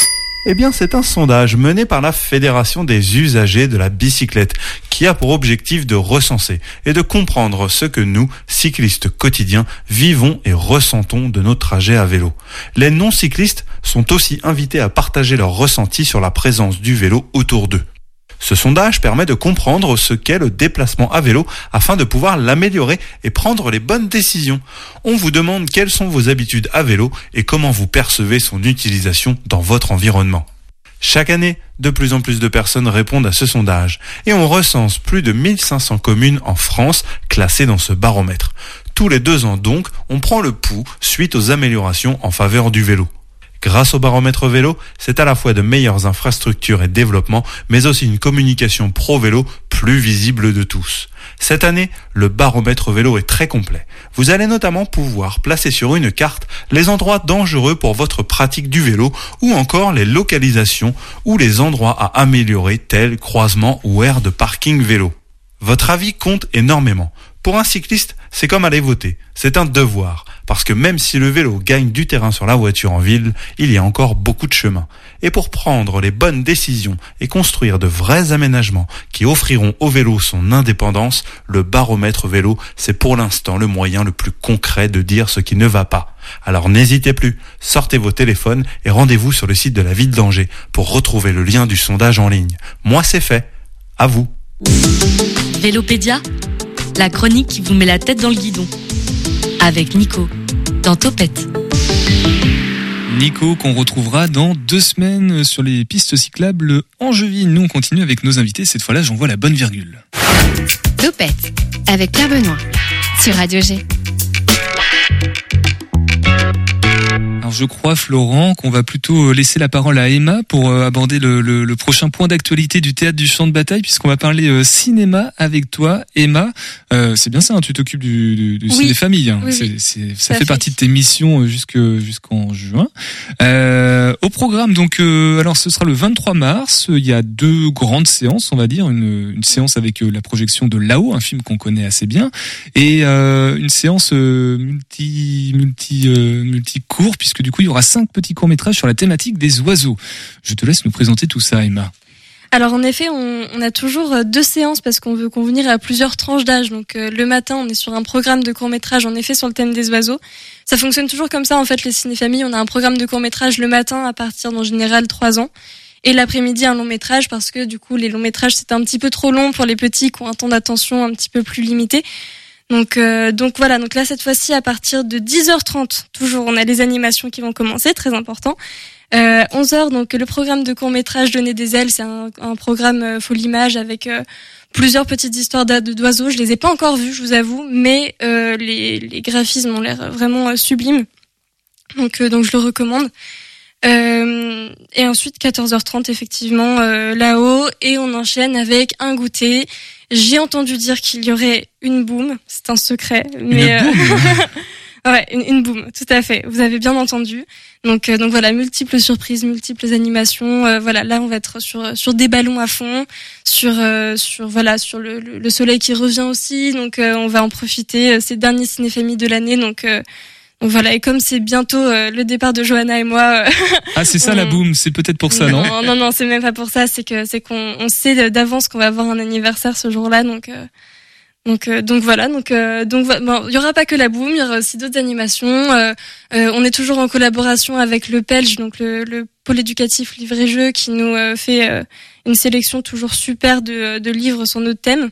Eh bien, c'est un sondage mené par la Fédération des usagers de la bicyclette qui a pour objectif de recenser et de comprendre ce que nous, cyclistes quotidiens, vivons et ressentons de nos trajets à vélo. Les non-cyclistes sont aussi invités à partager leurs ressentis sur la présence du vélo autour d'eux. Ce sondage permet de comprendre ce qu'est le déplacement à vélo afin de pouvoir l'améliorer et prendre les bonnes décisions. On vous demande quelles sont vos habitudes à vélo et comment vous percevez son utilisation dans votre environnement. Chaque année, de plus en plus de personnes répondent à ce sondage et on recense plus de mille cinq cents communes en France classées dans ce baromètre. Tous les deux ans donc, on prend le pouls suite aux améliorations en faveur du vélo. Grâce au baromètre vélo, c'est à la fois de meilleures infrastructures et développement, mais aussi une communication pro-vélo plus visible de tous. Cette année, le baromètre vélo est très complet. Vous allez notamment pouvoir placer sur une carte les endroits dangereux pour votre pratique du vélo ou encore les localisations ou les endroits à améliorer tels croisements ou aires de parking vélo. Votre avis compte énormément. Pour un cycliste, c'est comme aller voter. C'est un devoir. Parce que même si le vélo gagne du terrain sur la voiture en ville, il y a encore beaucoup de chemin. Et pour prendre les bonnes décisions et construire de vrais aménagements qui offriront au vélo son indépendance, le baromètre vélo, c'est pour l'instant le moyen le plus concret de dire ce qui ne va pas. Alors n'hésitez plus, sortez vos téléphones et rendez-vous sur le site de la ville d'Angers pour retrouver le lien du sondage en ligne. Moi c'est fait. À vous. Vélopédia, la chronique qui vous met la tête dans le guidon. Avec Nico, dans Topette. Nico, qu'on retrouvera dans deux semaines sur les pistes cyclables angevines. Nous, on continue avec nos invités. Cette fois-là, j'envoie la bonne virgule. Topette, avec Pierre Benoît, sur Radio G. Alors je crois, Florent, qu'on va plutôt laisser la parole à Emma pour aborder le, le, le prochain point d'actualité du Théâtre du Champ de Bataille, puisqu'on va parler euh, cinéma avec toi, Emma. Euh, c'est bien ça, hein, tu t'occupes du, du, du oui. ciné-famille. Hein. Oui, c'est, oui. c'est, ça, ça fait, fait partie de tes missions jusque, jusqu'en juin. Euh, au programme, donc, euh, alors ce sera le vingt-trois mars. Il y a deux grandes séances, on va dire. Une, une séance avec euh, la projection de Là-haut, un film qu'on connaît assez bien, et euh, une séance euh, multi, multi, euh, multi-cours, puisque du coup, il y aura cinq petits courts-métrages sur la thématique des oiseaux. Je te laisse nous présenter tout ça, Emma. Alors en effet, on, on a toujours deux séances parce qu'on veut convenir à plusieurs tranches d'âge. Donc euh, le matin, on est sur un programme de court-métrage en effet sur le thème des oiseaux. Ça fonctionne toujours comme ça en fait, les ciné-familles. On a un programme de court-métrage le matin à partir d'en général trois ans. Et l'après-midi, un long-métrage parce que du coup, les longs-métrages, c'est un petit peu trop long pour les petits qui ont un temps d'attention un petit peu plus limité. Donc, euh, donc voilà. Donc là, cette fois-ci, à partir de dix heures trente, toujours, on a les animations qui vont commencer, très important. Euh, onze heures, donc le programme de court-métrage Donner des ailes, c'est un, un programme euh, Folie Image avec euh, plusieurs petites histoires d'a- d'oiseaux. Je les ai pas encore vues, je vous avoue, mais euh, les, les graphismes ont l'air vraiment euh, sublimes. Donc, euh, donc je le recommande. Euh, et ensuite quatorze heures trente effectivement euh, là-haut et on enchaîne avec un goûter. J'ai entendu dire qu'il y aurait une boum, c'est un secret, mais Une boum. euh... ouais, une, une boum, tout à fait. Vous avez bien entendu. Donc euh, donc voilà, multiples surprises, multiples animations. Euh, voilà, là on va être sur sur des ballons à fond, sur euh, sur voilà sur le, le, le soleil qui revient aussi. Donc euh, on va en profiter. C'est le dernier ciné-famille de l'année, donc. Euh, Donc voilà, et comme c'est bientôt euh, le départ de Johanna et moi. Euh, ah, c'est ça on... la boum, c'est peut-être pour ça, non? Non, non, non, c'est même pas pour ça. C'est que c'est qu'on on sait d'avance qu'on va avoir un anniversaire ce jour-là, donc euh, donc euh, donc voilà, donc euh, donc bon, il y aura pas que la boum, il y aura aussi d'autres animations. Euh, euh, on est toujours en collaboration avec le P E L J, donc le, le pôle éducatif livre et jeux, qui nous euh, fait euh, une sélection toujours super de de livres sur notre thème.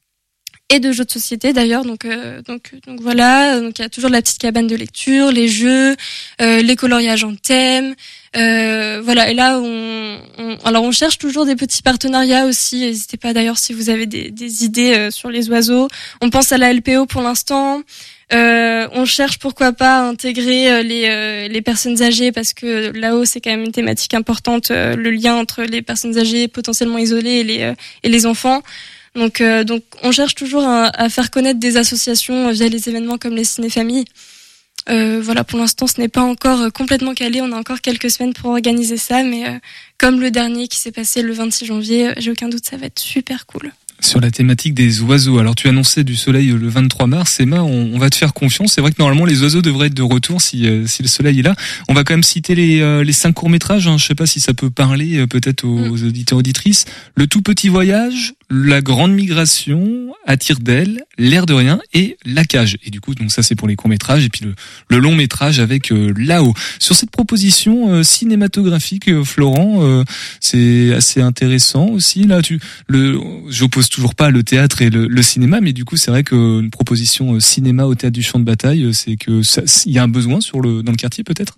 Et de jeux de société d'ailleurs, donc euh, donc donc voilà, donc il y a toujours la petite cabane de lecture, les jeux, euh, les coloriages en thème, euh, voilà. Et là, on, on alors on cherche toujours des petits partenariats aussi. N'hésitez pas d'ailleurs si vous avez des des idées euh, sur les oiseaux. On pense à la L P O pour l'instant. Euh, on cherche pourquoi pas à intégrer euh, les euh, les personnes âgées parce que là-haut c'est quand même une thématique importante, euh, le lien entre les personnes âgées potentiellement isolées et les euh, et les enfants. Donc, euh, donc, on cherche toujours à, à faire connaître des associations via les événements comme les ciné-familles. Euh, voilà, pour l'instant, ce n'est pas encore complètement calé. On a encore quelques semaines pour organiser ça, mais euh, comme le dernier qui s'est passé le vingt-six janvier, j'ai aucun doute, ça va être super cool. Sur la thématique des oiseaux, alors tu annonçais du soleil le vingt-trois mars, Emma, on, on va te faire confiance. C'est vrai que normalement les oiseaux devraient être de retour si, euh, si le soleil est là. On va quand même citer les, euh, les cinq courts-métrages, hein. Je sais pas si ça peut parler euh, peut-être aux, mm. aux auditeurs auditrices. Le tout petit voyage, La grande migration, À tire-d'aile, L'air de rien et La cage. Et du coup, donc ça c'est pour les courts-métrages et puis le, le long-métrage avec euh, Là-haut. Sur cette proposition euh, cinématographique, euh, Florent, euh, c'est assez intéressant aussi. Là, tu, le, j'oppose toujours pas le théâtre et le, le cinéma, mais du coup c'est vrai qu'une proposition euh, cinéma au théâtre du Champ de Bataille, c'est que il y a un besoin sur le dans le quartier peut-être.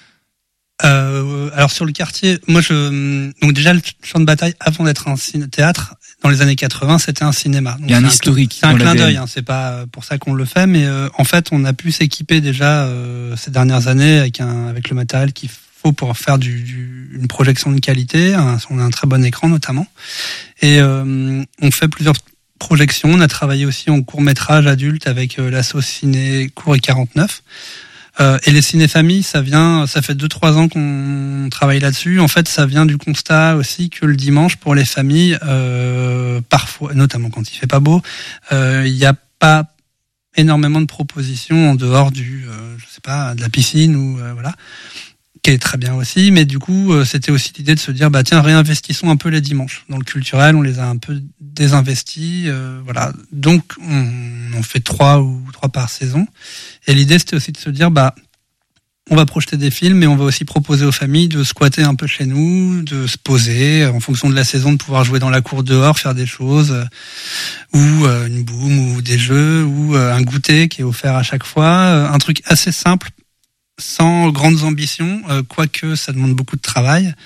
Euh, alors sur le quartier, moi je donc déjà le Champ de Bataille avant d'être un ciné- théâtre dans les années quatre-vingts, c'était un cinéma. Donc il y a un historique. C'est un clin d'œil, hein, c'est pas pour ça qu'on le fait, mais euh, en fait on a pu s'équiper déjà euh, ces dernières années avec un avec le matériel qu'il faut pour faire du, du une projection de qualité. Un, on a un très bon écran notamment, et euh, on fait plusieurs projections. On a travaillé aussi en court métrage adulte avec euh, l'asso Ciné Cours et quarante-neuf. Euh, et les ciné-familles, ça vient, ça fait deux trois ans qu'on travaille là-dessus. En fait, ça vient du constat aussi que le dimanche, pour les familles, euh, parfois, notamment quand il fait pas beau, euh, il n'y a pas énormément de propositions en dehors du, euh, je sais pas, de la piscine ou euh, voilà, qui est très bien aussi. Mais du coup, euh, c'était aussi l'idée de se dire, bah tiens, réinvestissons un peu les dimanches dans le culturel. On les a un peu désinvestis, euh, voilà. Donc, on, on fait trois ou trois par saison. Et l'idée, c'était aussi de se dire, bah, on va projeter des films, mais on va aussi proposer aux familles de squatter un peu chez nous, de se poser, en fonction de la saison, de pouvoir jouer dans la cour dehors, faire des choses, euh, ou euh, une boum, ou des jeux, ou euh, un goûter qui est offert à chaque fois. Euh, un truc assez simple, sans grandes ambitions, euh, quoique ça demande beaucoup de travail.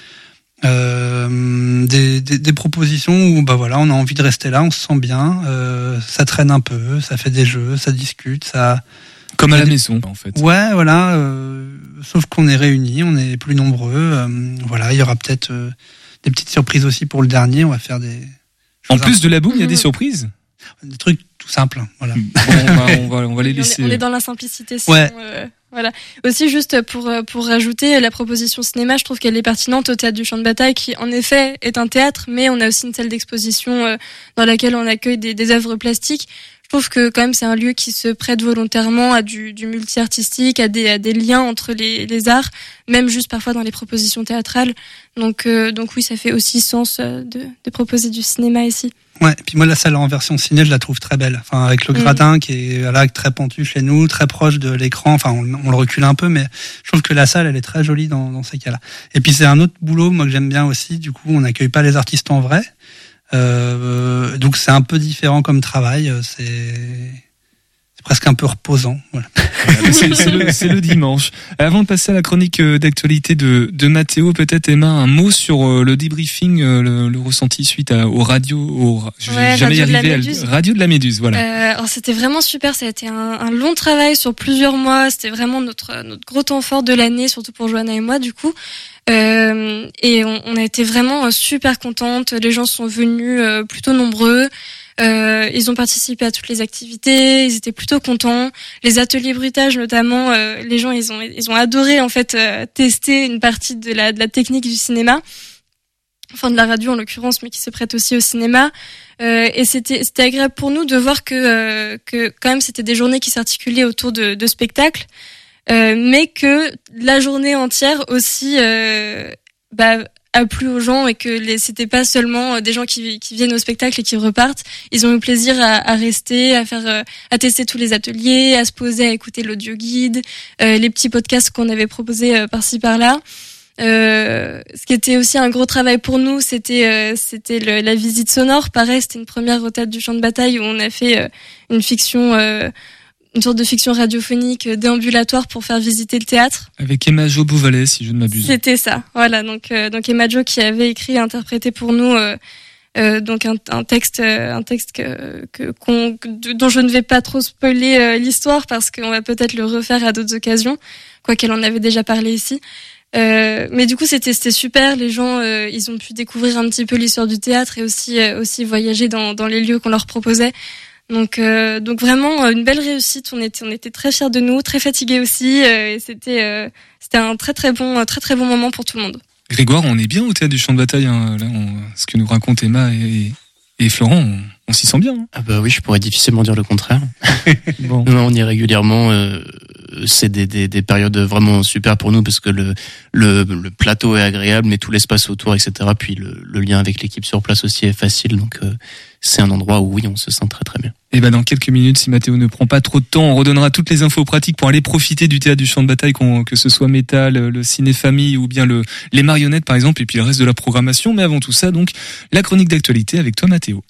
Euh, des, des, des propositions où bah voilà, on a envie de rester là, on se sent bien, euh, ça traîne un peu, ça fait des jeux, ça discute, ça... Comme à la maison, en fait. Ouais, voilà. Euh, sauf qu'on est réunis, on est plus nombreux. Euh, voilà, il y aura peut-être euh, des petites surprises aussi pour le dernier. On va faire des. En plus de la boum, il y a des surprises. Des trucs tout simples, voilà. Bon, on, va, on, va, on va les laisser. On est, on est dans la simplicité. Sinon, ouais. Euh, voilà. Aussi, juste pour pour rajouter la proposition cinéma, je trouve qu'elle est pertinente au théâtre du Champ de Bataille, qui en effet est un théâtre, mais on a aussi une salle d'exposition euh, dans laquelle on accueille des, des œuvres plastiques. je trouve que quand même c'est un lieu qui se prête volontairement à du, du multi-artistique, à des, à des liens entre les, les arts, même juste parfois dans les propositions théâtrales. Donc, euh, donc oui, ça fait aussi sens de, de proposer du cinéma ici. Ouais, et puis moi la salle en version ciné, je la trouve très belle. Enfin, avec le gradin mmh. qui est là très pentu chez nous, très proche de l'écran. Enfin, on, on le recule un peu, mais je trouve que la salle elle est très jolie dans, dans ces cas-là. Et puis c'est un autre boulot moi que j'aime bien aussi. Du coup, on n'accueille pas les artistes en vrai. Euh, donc c'est un peu différent comme travail, c'est, c'est presque un peu reposant. Voilà. c'est, c'est, le, c'est le dimanche. Avant de passer à la chronique d'actualité de, de Mathéo, peut-être Emma, un mot sur le débriefing, le, le ressenti suite à, au radio, au, je ouais, vais jamais y arriver, à, radio de la Méduse, voilà. Euh, alors c'était vraiment super, ça a été un, un long travail sur plusieurs mois, c'était vraiment notre, notre gros temps fort de l'année, surtout pour Johanna et moi du coup. Euh, et on, on a été vraiment super contentes. Les gens sont venus euh, plutôt nombreux. Euh, ils ont participé à toutes les activités. Ils étaient plutôt contents. Les ateliers bruitage, notamment, euh, les gens ils ont ils ont adoré en fait euh, tester une partie de la de la technique du cinéma, enfin de la radio en l'occurrence, mais qui se prête aussi au cinéma. Euh, et c'était c'était agréable pour nous de voir que euh, que quand même c'était des journées qui s'articulaient autour de, de spectacles. Euh, mais que la journée entière aussi euh, bah, a plu aux gens et que les, c'était pas seulement des gens qui, qui viennent au spectacle et qui repartent. Ils ont eu plaisir à, à rester, à faire, euh, à tester tous les ateliers, à se poser, à écouter l'audio guide, euh, les petits podcasts qu'on avait proposés euh, par-ci par-là. Euh, ce qui était aussi un gros travail pour nous, c'était euh, c'était le, la visite sonore. Pareil, c'était une première retraite du champ de bataille où on a fait euh, une fiction. Euh, une sorte de fiction radiophonique déambulatoire pour faire visiter le théâtre. Avec Emma Jo Beauvalet, si je ne m'abuse. C'était ça, voilà. Donc, euh, donc Emma Jo qui avait écrit et interprété pour nous euh, euh, donc un, un texte, euh, un texte que, que qu'on, que, dont je ne vais pas trop spoiler euh, l'histoire parce qu'on va peut-être le refaire à d'autres occasions, quoi qu'elle en avait déjà parlé ici. Euh, mais du coup c'était c'était super. Les gens euh, ils ont pu découvrir un petit peu l'histoire du théâtre et aussi euh, aussi voyager dans dans les lieux qu'on leur proposait. Donc, euh, donc vraiment une belle réussite. On était, on était très fiers de nous, très fatigués aussi. Euh, et c'était, euh, c'était un très très bon, très très bon moment pour tout le monde. Grégoire, on est bien au théâtre du Champ de Bataille. Hein. Là, on, ce que nous racontent Emma et, et Florent, on, on s'y sent bien. Hein. Ah bah oui, je pourrais difficilement dire le contraire. Bon. Non, on y est régulièrement. Euh, c'est des, des, des périodes vraiment super pour nous parce que le, le, le plateau est agréable, mais tout l'espace autour, et cetera. Puis le, le lien avec l'équipe sur place aussi est facile. Donc euh, c'est un endroit où oui, on se sent très très bien. Et ben dans quelques minutes, si Mathéo ne prend pas trop de temps, on redonnera toutes les infos pratiques pour aller profiter du théâtre du Champ de Bataille, que ce soit métal, le ciné-famille ou bien le, les marionnettes par exemple, et puis le reste de la programmation. Mais avant tout ça, donc la chronique d'actualité avec toi Mathéo.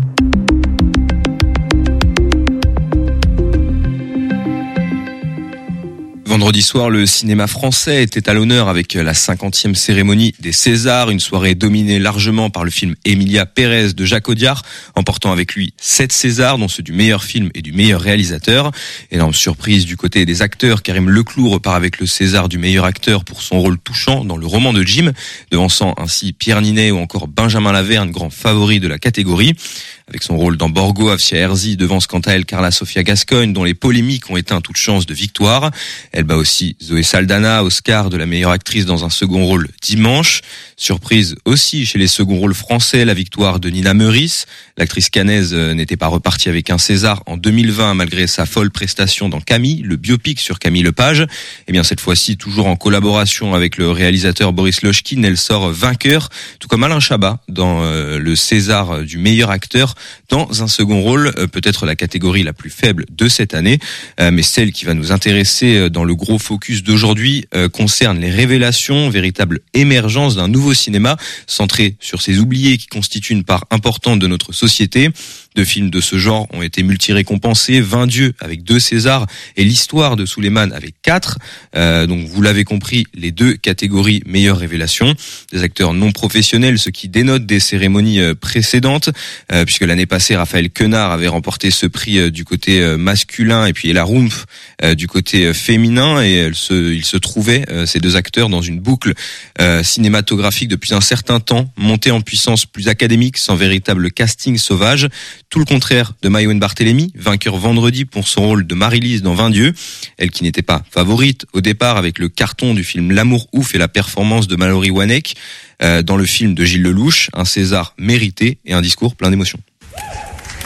Vendredi soir, le cinéma français était à l'honneur avec la cinquantième cérémonie des Césars, une soirée dominée largement par le film Emilia Pérez de Jacques Audiard, emportant avec lui sept Césars, dont ceux du meilleur film et du meilleur réalisateur. Énorme surprise du côté des acteurs, Karim Leclou repart avec le César du meilleur acteur pour son rôle touchant dans Le Roman de Jim, devançant ainsi Pierre Ninet ou encore Benjamin Laverne, grand favori de la catégorie. Avec son rôle dans Borgo, Afsia Herzi devance quant à elle Carla Sofia Gascoigne, dont les polémiques ont éteint toute chance de victoire. Elle bat aussi Zoé Saldana, Oscar de la meilleure actrice dans un second rôle dimanche. Surprise aussi chez les seconds rôles français, la victoire de Nina Meurice. L'actrice cannaise n'était pas repartie avec un César en deux mille vingt malgré sa folle prestation dans Camille, le biopic sur Camille Lepage. Et bien cette fois-ci, toujours en collaboration avec le réalisateur Boris Lochkin, elle sort vainqueur, tout comme Alain Chabat dans euh, le César du meilleur acteur dans un second rôle, euh, peut-être la catégorie la plus faible de cette année, euh, mais celle qui va nous intéresser dans le gros focus d'aujourd'hui euh, concerne les révélations, véritable émergence d'un nouveau cinéma centré sur ces oubliés qui constituent une part importante de notre société. Deux films de ce genre ont été multi-récompensés, vingt Dieux avec deux Césars et L'Histoire de Souleymane avec quatre. Euh, donc vous l'avez compris, les deux catégories meilleures révélations. Des acteurs non professionnels, ce qui dénote des cérémonies précédentes, euh, puisque l'année passée, Raphaël Quenard avait remporté ce prix euh, du côté euh, masculin et puis Ella Rumpf euh, du côté euh, féminin. Et elle se, il se trouvait, euh, ces deux acteurs, dans une boucle euh, cinématographique depuis un certain temps, montée en puissance plus académique, sans véritable casting sauvage. Tout le contraire de Maïwenn Barthélémy, vainqueur vendredi pour son rôle de Marie-Lise dans vingt Dieux. Elle qui n'était pas favorite au départ avec le carton du film L'amour ouf et la performance de Mallory Wanek euh, dans le film de Gilles Lelouch, un César mérité et un discours plein d'émotions.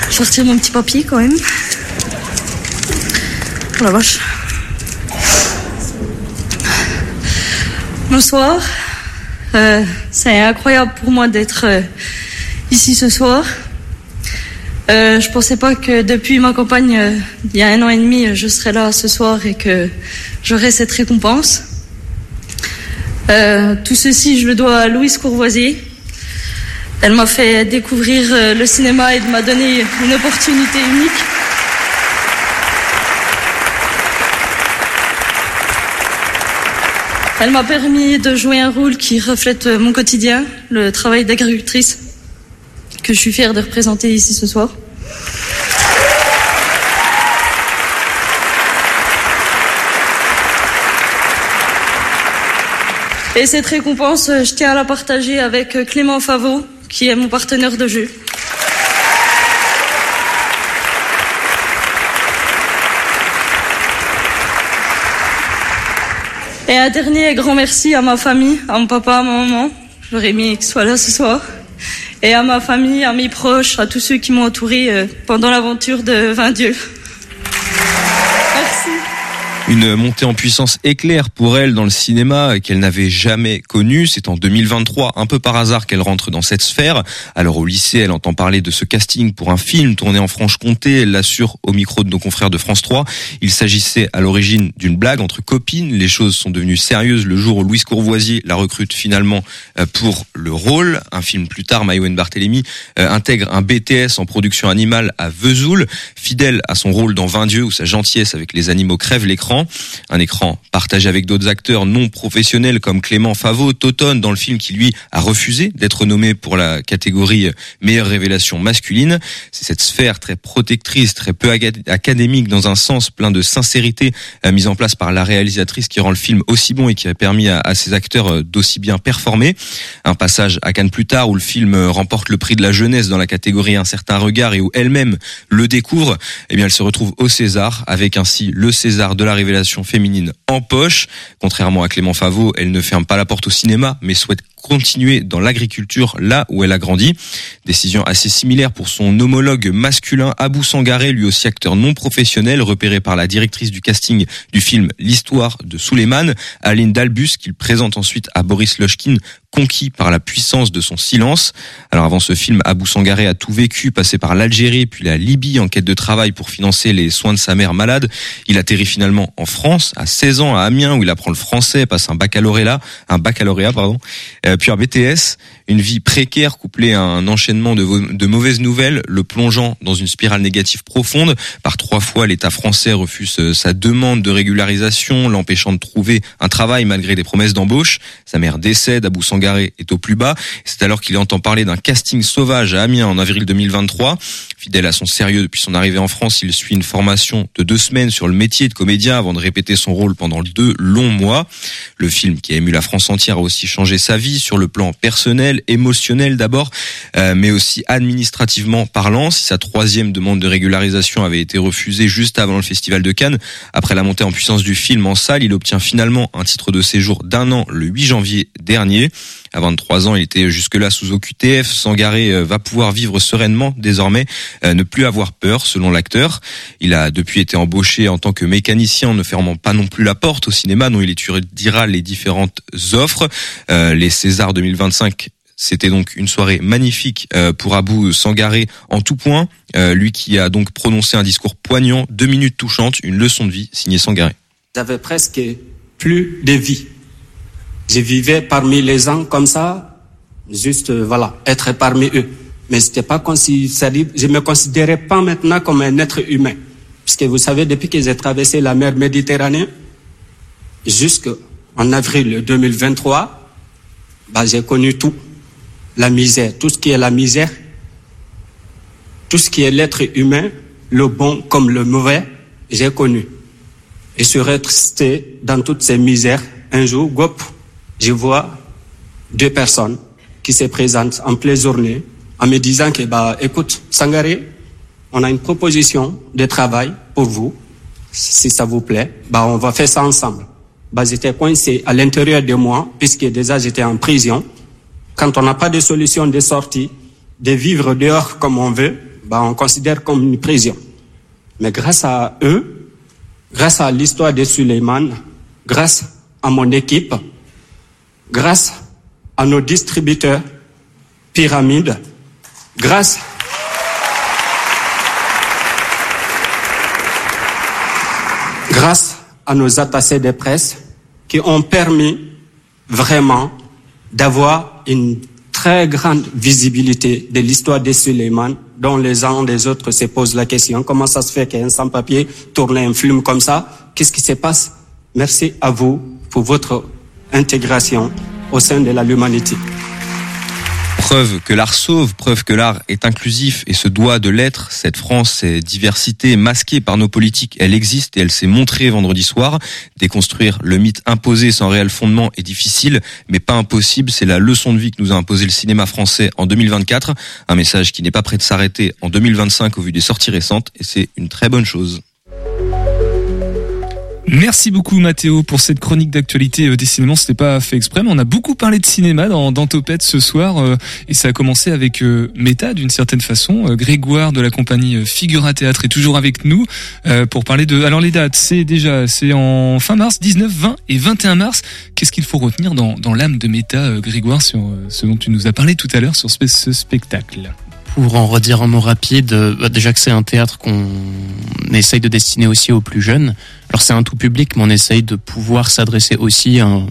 Je retire mon petit papier quand même. Oh la vache. Bonsoir. Euh, c'est incroyable pour moi d'être euh, ici ce soir. Euh, je pensais pas que depuis ma campagne, euh, il y a un an et demi, je serais là ce soir et que j'aurais cette récompense. Euh, tout ceci, je le dois à Louise Courvoisier. Elle m'a fait découvrir euh, le cinéma et m'a donné une opportunité unique. Elle m'a permis de jouer un rôle qui reflète mon quotidien, le travail d'agricultrice, que je suis fière de représenter ici ce soir. Et cette récompense, je tiens à la partager avec Clément Favot, qui est mon partenaire de jeu. Et un dernier grand merci à ma famille, à mon papa, à ma maman. J'aurais aimé qu'ils soient là ce soir. Et à ma famille, à mes proches, à tous ceux qui m'ont entouré pendant l'aventure de vingt dieux. Merci. Une montée en puissance éclair pour elle dans le cinéma qu'elle n'avait jamais connue. C'est en deux mille vingt-trois, un peu par hasard, qu'elle rentre dans cette sphère. Alors au lycée, elle entend parler de ce casting pour un film tourné en Franche-Comté. Elle l'assure au micro de nos confrères de France trois. Il s'agissait à l'origine d'une blague entre copines. Les choses sont devenues sérieuses le jour où Louise Courvoisier la recrute finalement pour le rôle. Un film plus tard, Maïwenn Barthélémy intègre un B T S en production animale à Vesoul. Fidèle à son rôle dans vingt dieux où sa gentillesse avec les animaux crève l'écran. Un écran partagé avec d'autres acteurs non professionnels comme Clément Favot, Totone dans le film qui lui a refusé d'être nommé pour la catégorie meilleure révélation masculine. C'est cette sphère très protectrice, très peu académique dans un sens plein de sincérité mise en place par la réalisatrice qui rend le film aussi bon et qui a permis à, à ses acteurs d'aussi bien performer. Un passage à Cannes plus tard où le film remporte le prix de la jeunesse dans la catégorie Un certain regard et où elle-même le découvre, eh bien elle se retrouve au César avec ainsi le César de la révélation féminine en poche. Contrairement à Clément Favot, elle ne ferme pas la porte au cinéma, mais souhaite continuer dans l'agriculture là où elle a grandi. Décision assez similaire pour son homologue masculin Abou Sangaré, lui aussi acteur non professionnel, repéré par la directrice du casting du film L'Histoire de Souleymane, Aline Dalbus, qu'il présente ensuite à Boris Lochkin, conquis par la puissance de son silence. Alors avant ce film, Abou Sangaré a tout vécu, passé par l'Algérie puis la Libye en quête de travail pour financer les soins de sa mère malade. Il atterrit finalement en France à seize ans à Amiens où il apprend le français, passe un baccalauréat, un baccalauréat pardon, euh, puis un B T S. Une vie précaire couplée à un enchaînement de, de mauvaises nouvelles, le plongeant dans une spirale négative profonde. Par trois fois, l'État français refuse sa demande de régularisation, l'empêchant de trouver un travail malgré des promesses d'embauche. Sa mère décède, Abou Sangaré est au plus bas. C'est alors qu'il entend parler d'un casting sauvage à Amiens en avril deux mille vingt-trois. Fidèle à son sérieux depuis son arrivée en France, il suit une formation de deux semaines sur le métier de comédien avant de répéter son rôle pendant deux longs mois. Le film, qui a ému la France entière, a aussi changé sa vie sur le plan personnel, émotionnel d'abord, euh, mais aussi administrativement parlant. Si sa troisième demande de régularisation avait été refusée juste avant le Festival de Cannes, après la montée en puissance du film en salle, il obtient finalement un titre de séjour d'un an le huit janvier dernier. À vingt-trois ans, il était jusque-là sous O Q T F. Sangaré va pouvoir vivre sereinement désormais, euh, ne plus avoir peur, selon l'acteur. Il a depuis été embauché en tant que mécanicien, en ne fermant pas non plus la porte au cinéma, dont il étudiera les différentes offres. Euh, les Césars deux mille vingt-cinq, c'était donc une soirée magnifique euh, pour Abou Sangaré en tout point. Euh, lui qui a donc prononcé un discours poignant, deux minutes touchantes, une leçon de vie, signé Sangaré. J'avais presque plus de vie. Je vivais parmi les gens comme ça, juste, euh, voilà, être parmi eux. Mais c'était pas considéré, je me considérais pas maintenant comme un être humain. Puisque vous savez, depuis que j'ai traversé la mer Méditerranée, jusqu'en avril deux mille vingt-trois, bah, j'ai connu tout. La misère, tout ce qui est la misère, tout ce qui est l'être humain, le bon comme le mauvais, j'ai connu. Et je suis resté dans toutes ces misères. Un jour, gop, je vois deux personnes qui se présentent en pleine journée en me disant que, bah, écoute, Sangaré, on a une proposition de travail pour vous. Si ça vous plaît, bah, on va faire ça ensemble. Bah, j'étais coincé à l'intérieur de moi, puisque déjà j'étais en prison. Quand on n'a pas de solution de sortie, de vivre dehors comme on veut, bah, on considère comme une prison. Mais grâce à eux, grâce à l'histoire de Suleiman, grâce à mon équipe, grâce à nos distributeurs, Pyramide, grâce grâce à nos attachés de presse qui ont permis vraiment d'avoir une très grande visibilité de l'histoire de Suleiman, dont les uns des autres se posent la question, comment ça se fait qu'un sans-papier tourne un film comme ça? Qu'est-ce qui se passe? Merci à vous pour votre intégration au sein de l'humanité. Preuve que l'art sauve, preuve que l'art est inclusif et se doit de l'être. Cette France, cette diversité masquée par nos politiques, elle existe et elle s'est montrée vendredi soir. Déconstruire le mythe imposé sans réel fondement est difficile, mais pas impossible. C'est la leçon de vie que nous a imposé le cinéma français en deux mille vingt-quatre. Un message qui n'est pas prêt de s'arrêter en deux mille vingt-cinq au vu des sorties récentes, et c'est une très bonne chose. Merci beaucoup Mathéo pour cette chronique d'actualité. Euh, décidément, c'était pas fait exprès, mais on a beaucoup parlé de cinéma dans, dans Topette ce soir, euh, et ça a commencé avec euh, Méta d'une certaine façon. Euh, Grégoire de la compagnie euh, Figura Théâtre est toujours avec nous euh, pour parler de. Alors les dates, c'est déjà c'est en fin mars, dix-neuf, vingt et vingt et un mars. Qu'est-ce qu'il faut retenir dans, dans l'âme de Méta, euh, Grégoire, sur euh, ce dont tu nous as parlé tout à l'heure sur ce, ce spectacle? Pour en redire un mot rapide, bah déjà que c'est un théâtre qu'on essaye de destiner aussi aux plus jeunes. Alors c'est un tout public, mais on essaye de pouvoir s'adresser aussi à un,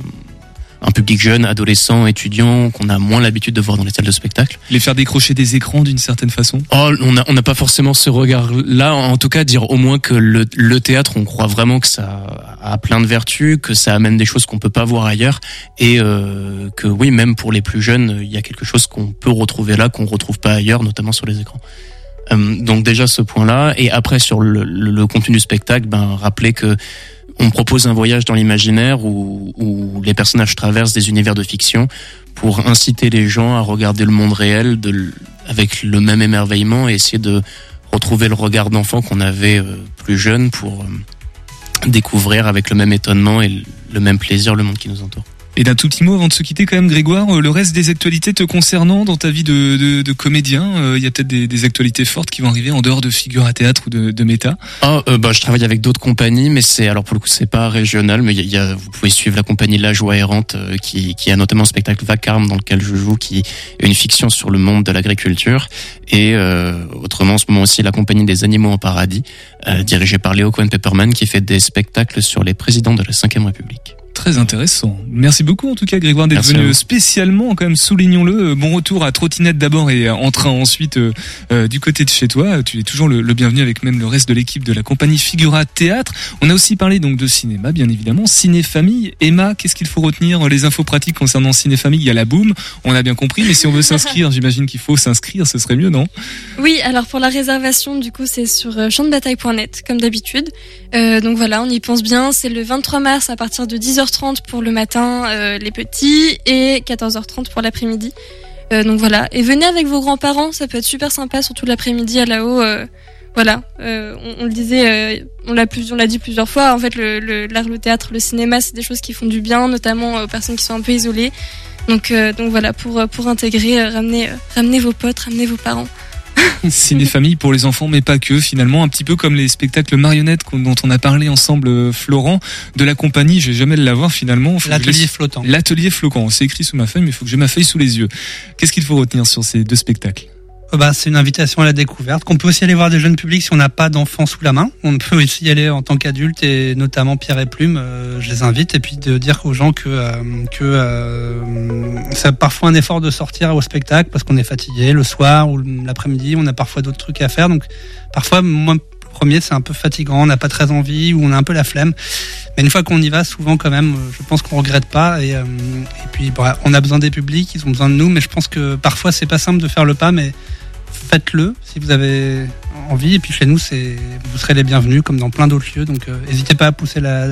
un public jeune, adolescent, étudiant, qu'on a moins l'habitude de voir dans les salles de spectacle. Les faire décrocher des écrans d'une certaine façon? Oh, on n'a on n'a pas forcément ce regard-là. En tout cas, dire au moins que le, le théâtre, on croit vraiment que ça a plein de vertus, que ça amène des choses qu'on peut pas voir ailleurs, et euh, que oui, même pour les plus jeunes, il y a quelque chose qu'on peut retrouver là, qu'on retrouve pas ailleurs, notamment sur les écrans. Euh, donc déjà ce point-là, et après sur le, le, le contenu du spectacle, ben rappeler que on propose un voyage dans l'imaginaire où, où les personnages traversent des univers de fiction pour inciter les gens à regarder le monde réel de, avec le même émerveillement et essayer de retrouver le regard d'enfant qu'on avait euh, plus jeune pour euh, découvrir avec le même étonnement et le même plaisir le monde qui nous entoure. Et d'un tout petit mot avant de se quitter quand même, Grégoire, le reste des actualités te concernant dans ta vie de, de, de comédien, il euh, y a peut-être des, des actualités fortes qui vont arriver en dehors de Figura Théâtre ou de, de Méta? Ah, euh, bah, je travaille avec d'autres compagnies, mais c'est, alors pour le coup, c'est pas régional, mais il y, y a, vous pouvez suivre la compagnie La Joie Errante, euh, qui, qui a notamment un spectacle Vacarme dans lequel je joue, qui est une fiction sur le monde de l'agriculture, et euh, autrement en ce moment aussi la compagnie des Animaux en Paradis, euh, dirigée par Léo Cohen-Pepperman, qui fait des spectacles sur les présidents de la cinquième République. Très intéressant. Merci beaucoup en tout cas Grégoire d'être venu spécialement, quand même soulignons-le. Bon retour à trottinette d'abord et en train ensuite euh, euh, du côté de chez toi. Tu es toujours le, le bienvenu avec même le reste de l'équipe de la compagnie Figura Théâtre. On a aussi parlé donc de cinéma bien évidemment, ciné-famille. Emma, qu'est-ce qu'il faut retenir? Les infos pratiques concernant ciné-famille, il y a la boom, on a bien compris, mais si on veut s'inscrire, j'imagine qu'il faut s'inscrire, ce serait mieux, non? Oui, alors pour la réservation du coup c'est sur champ de bataille point net comme d'habitude. Euh, donc voilà, on y pense bien, c'est le vingt-trois mars à partir de dix heures trente pour le matin euh, les petits et quatorze heures trente pour l'après-midi. Euh, donc voilà, et venez avec vos grands-parents, ça peut être super sympa, surtout l'après-midi à là-haut. Euh, voilà, euh, on, on le disait, euh, on l'a plus, on l'a dit plusieurs fois. En fait, le, le, l'art, le théâtre, le cinéma, c'est des choses qui font du bien, notamment aux personnes qui sont un peu isolées. Donc, euh, donc voilà, pour pour intégrer, euh, ramener, euh, ramener vos potes, ramener vos parents. Ciné-famille pour les enfants, mais pas que, finalement, un petit peu comme les spectacles marionnettes dont on a parlé ensemble, Florent, de la compagnie, je vais jamais l'avoir finalement. L'atelier flottant. L'atelier flottant, c'est écrit sous ma feuille, mais il faut que j'ai ma feuille sous les yeux. Qu'est-ce qu'il faut retenir sur ces deux spectacles? Bah, c'est une invitation à la découverte, qu'on peut aussi aller voir des jeunes publics si on n'a pas d'enfants sous la main. On peut aussi y aller en tant qu'adulte, et notamment Pierre et Plume, euh, je les invite, et puis de dire aux gens que, euh, que euh, c'est parfois un effort de sortir au spectacle parce qu'on est fatigué le soir ou l'après-midi, on a parfois d'autres trucs à faire. Donc parfois, moi, le premier, c'est un peu fatigant, on n'a pas très envie ou on a un peu la flemme. Mais une fois qu'on y va, souvent quand même, je pense qu'on regrette pas. Et, euh, et puis, bon, on a besoin des publics, ils ont besoin de nous, mais je pense que parfois c'est pas simple de faire le pas, mais faites-le si vous avez envie. Et puis chez nous, c'est, vous serez les bienvenus, comme dans plein d'autres lieux. Donc n'hésitez euh, pas à pousser la,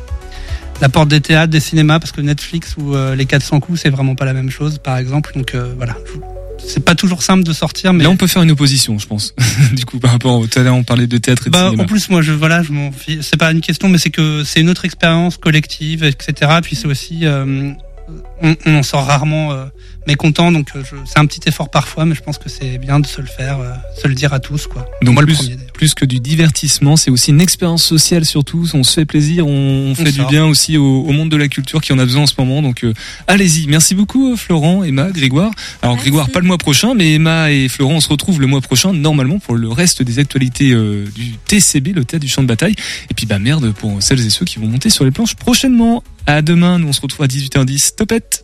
la porte des théâtres, des cinémas, parce que Netflix ou euh, les quatre cents coups, c'est vraiment pas la même chose, par exemple. Donc euh, voilà, c'est pas toujours simple de sortir, mais là on peut faire une opposition, je pense. Du coup, par rapport au tout à l'heure, on parlait de théâtre et de bah, cinéma. En plus, moi, je voilà, je m'en fie. C'est pas une question, mais c'est que c'est une autre expérience collective, et cetera. Puis c'est aussi, euh, on, on en sort rarement euh, mécontents. Donc euh, je, c'est un petit effort parfois, mais je pense que c'est bien de se le faire, euh, se le dire à tous, quoi. Donc moi plus, le premier. plus que du divertissement, c'est aussi une expérience sociale surtout. On se fait plaisir, on, on fait on du bien aussi au, au monde de la culture qui en a besoin en ce moment. Donc euh, allez-y. Merci beaucoup Florent, Emma, Grégoire. Alors Merci. Grégoire pas le mois prochain, mais Emma et Florent on se retrouve le mois prochain normalement pour le reste des actualités euh, du T C B, le théâtre du champ de bataille. Et puis bah merde pour celles et ceux qui vont monter sur les planches prochainement. À demain, nous on se retrouve à dix-huit heures dix. Topette.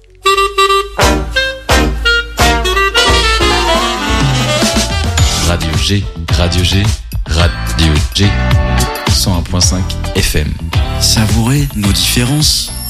Radio G, Radio G, Radio G, cent un virgule cinq F M. Savourez nos différences.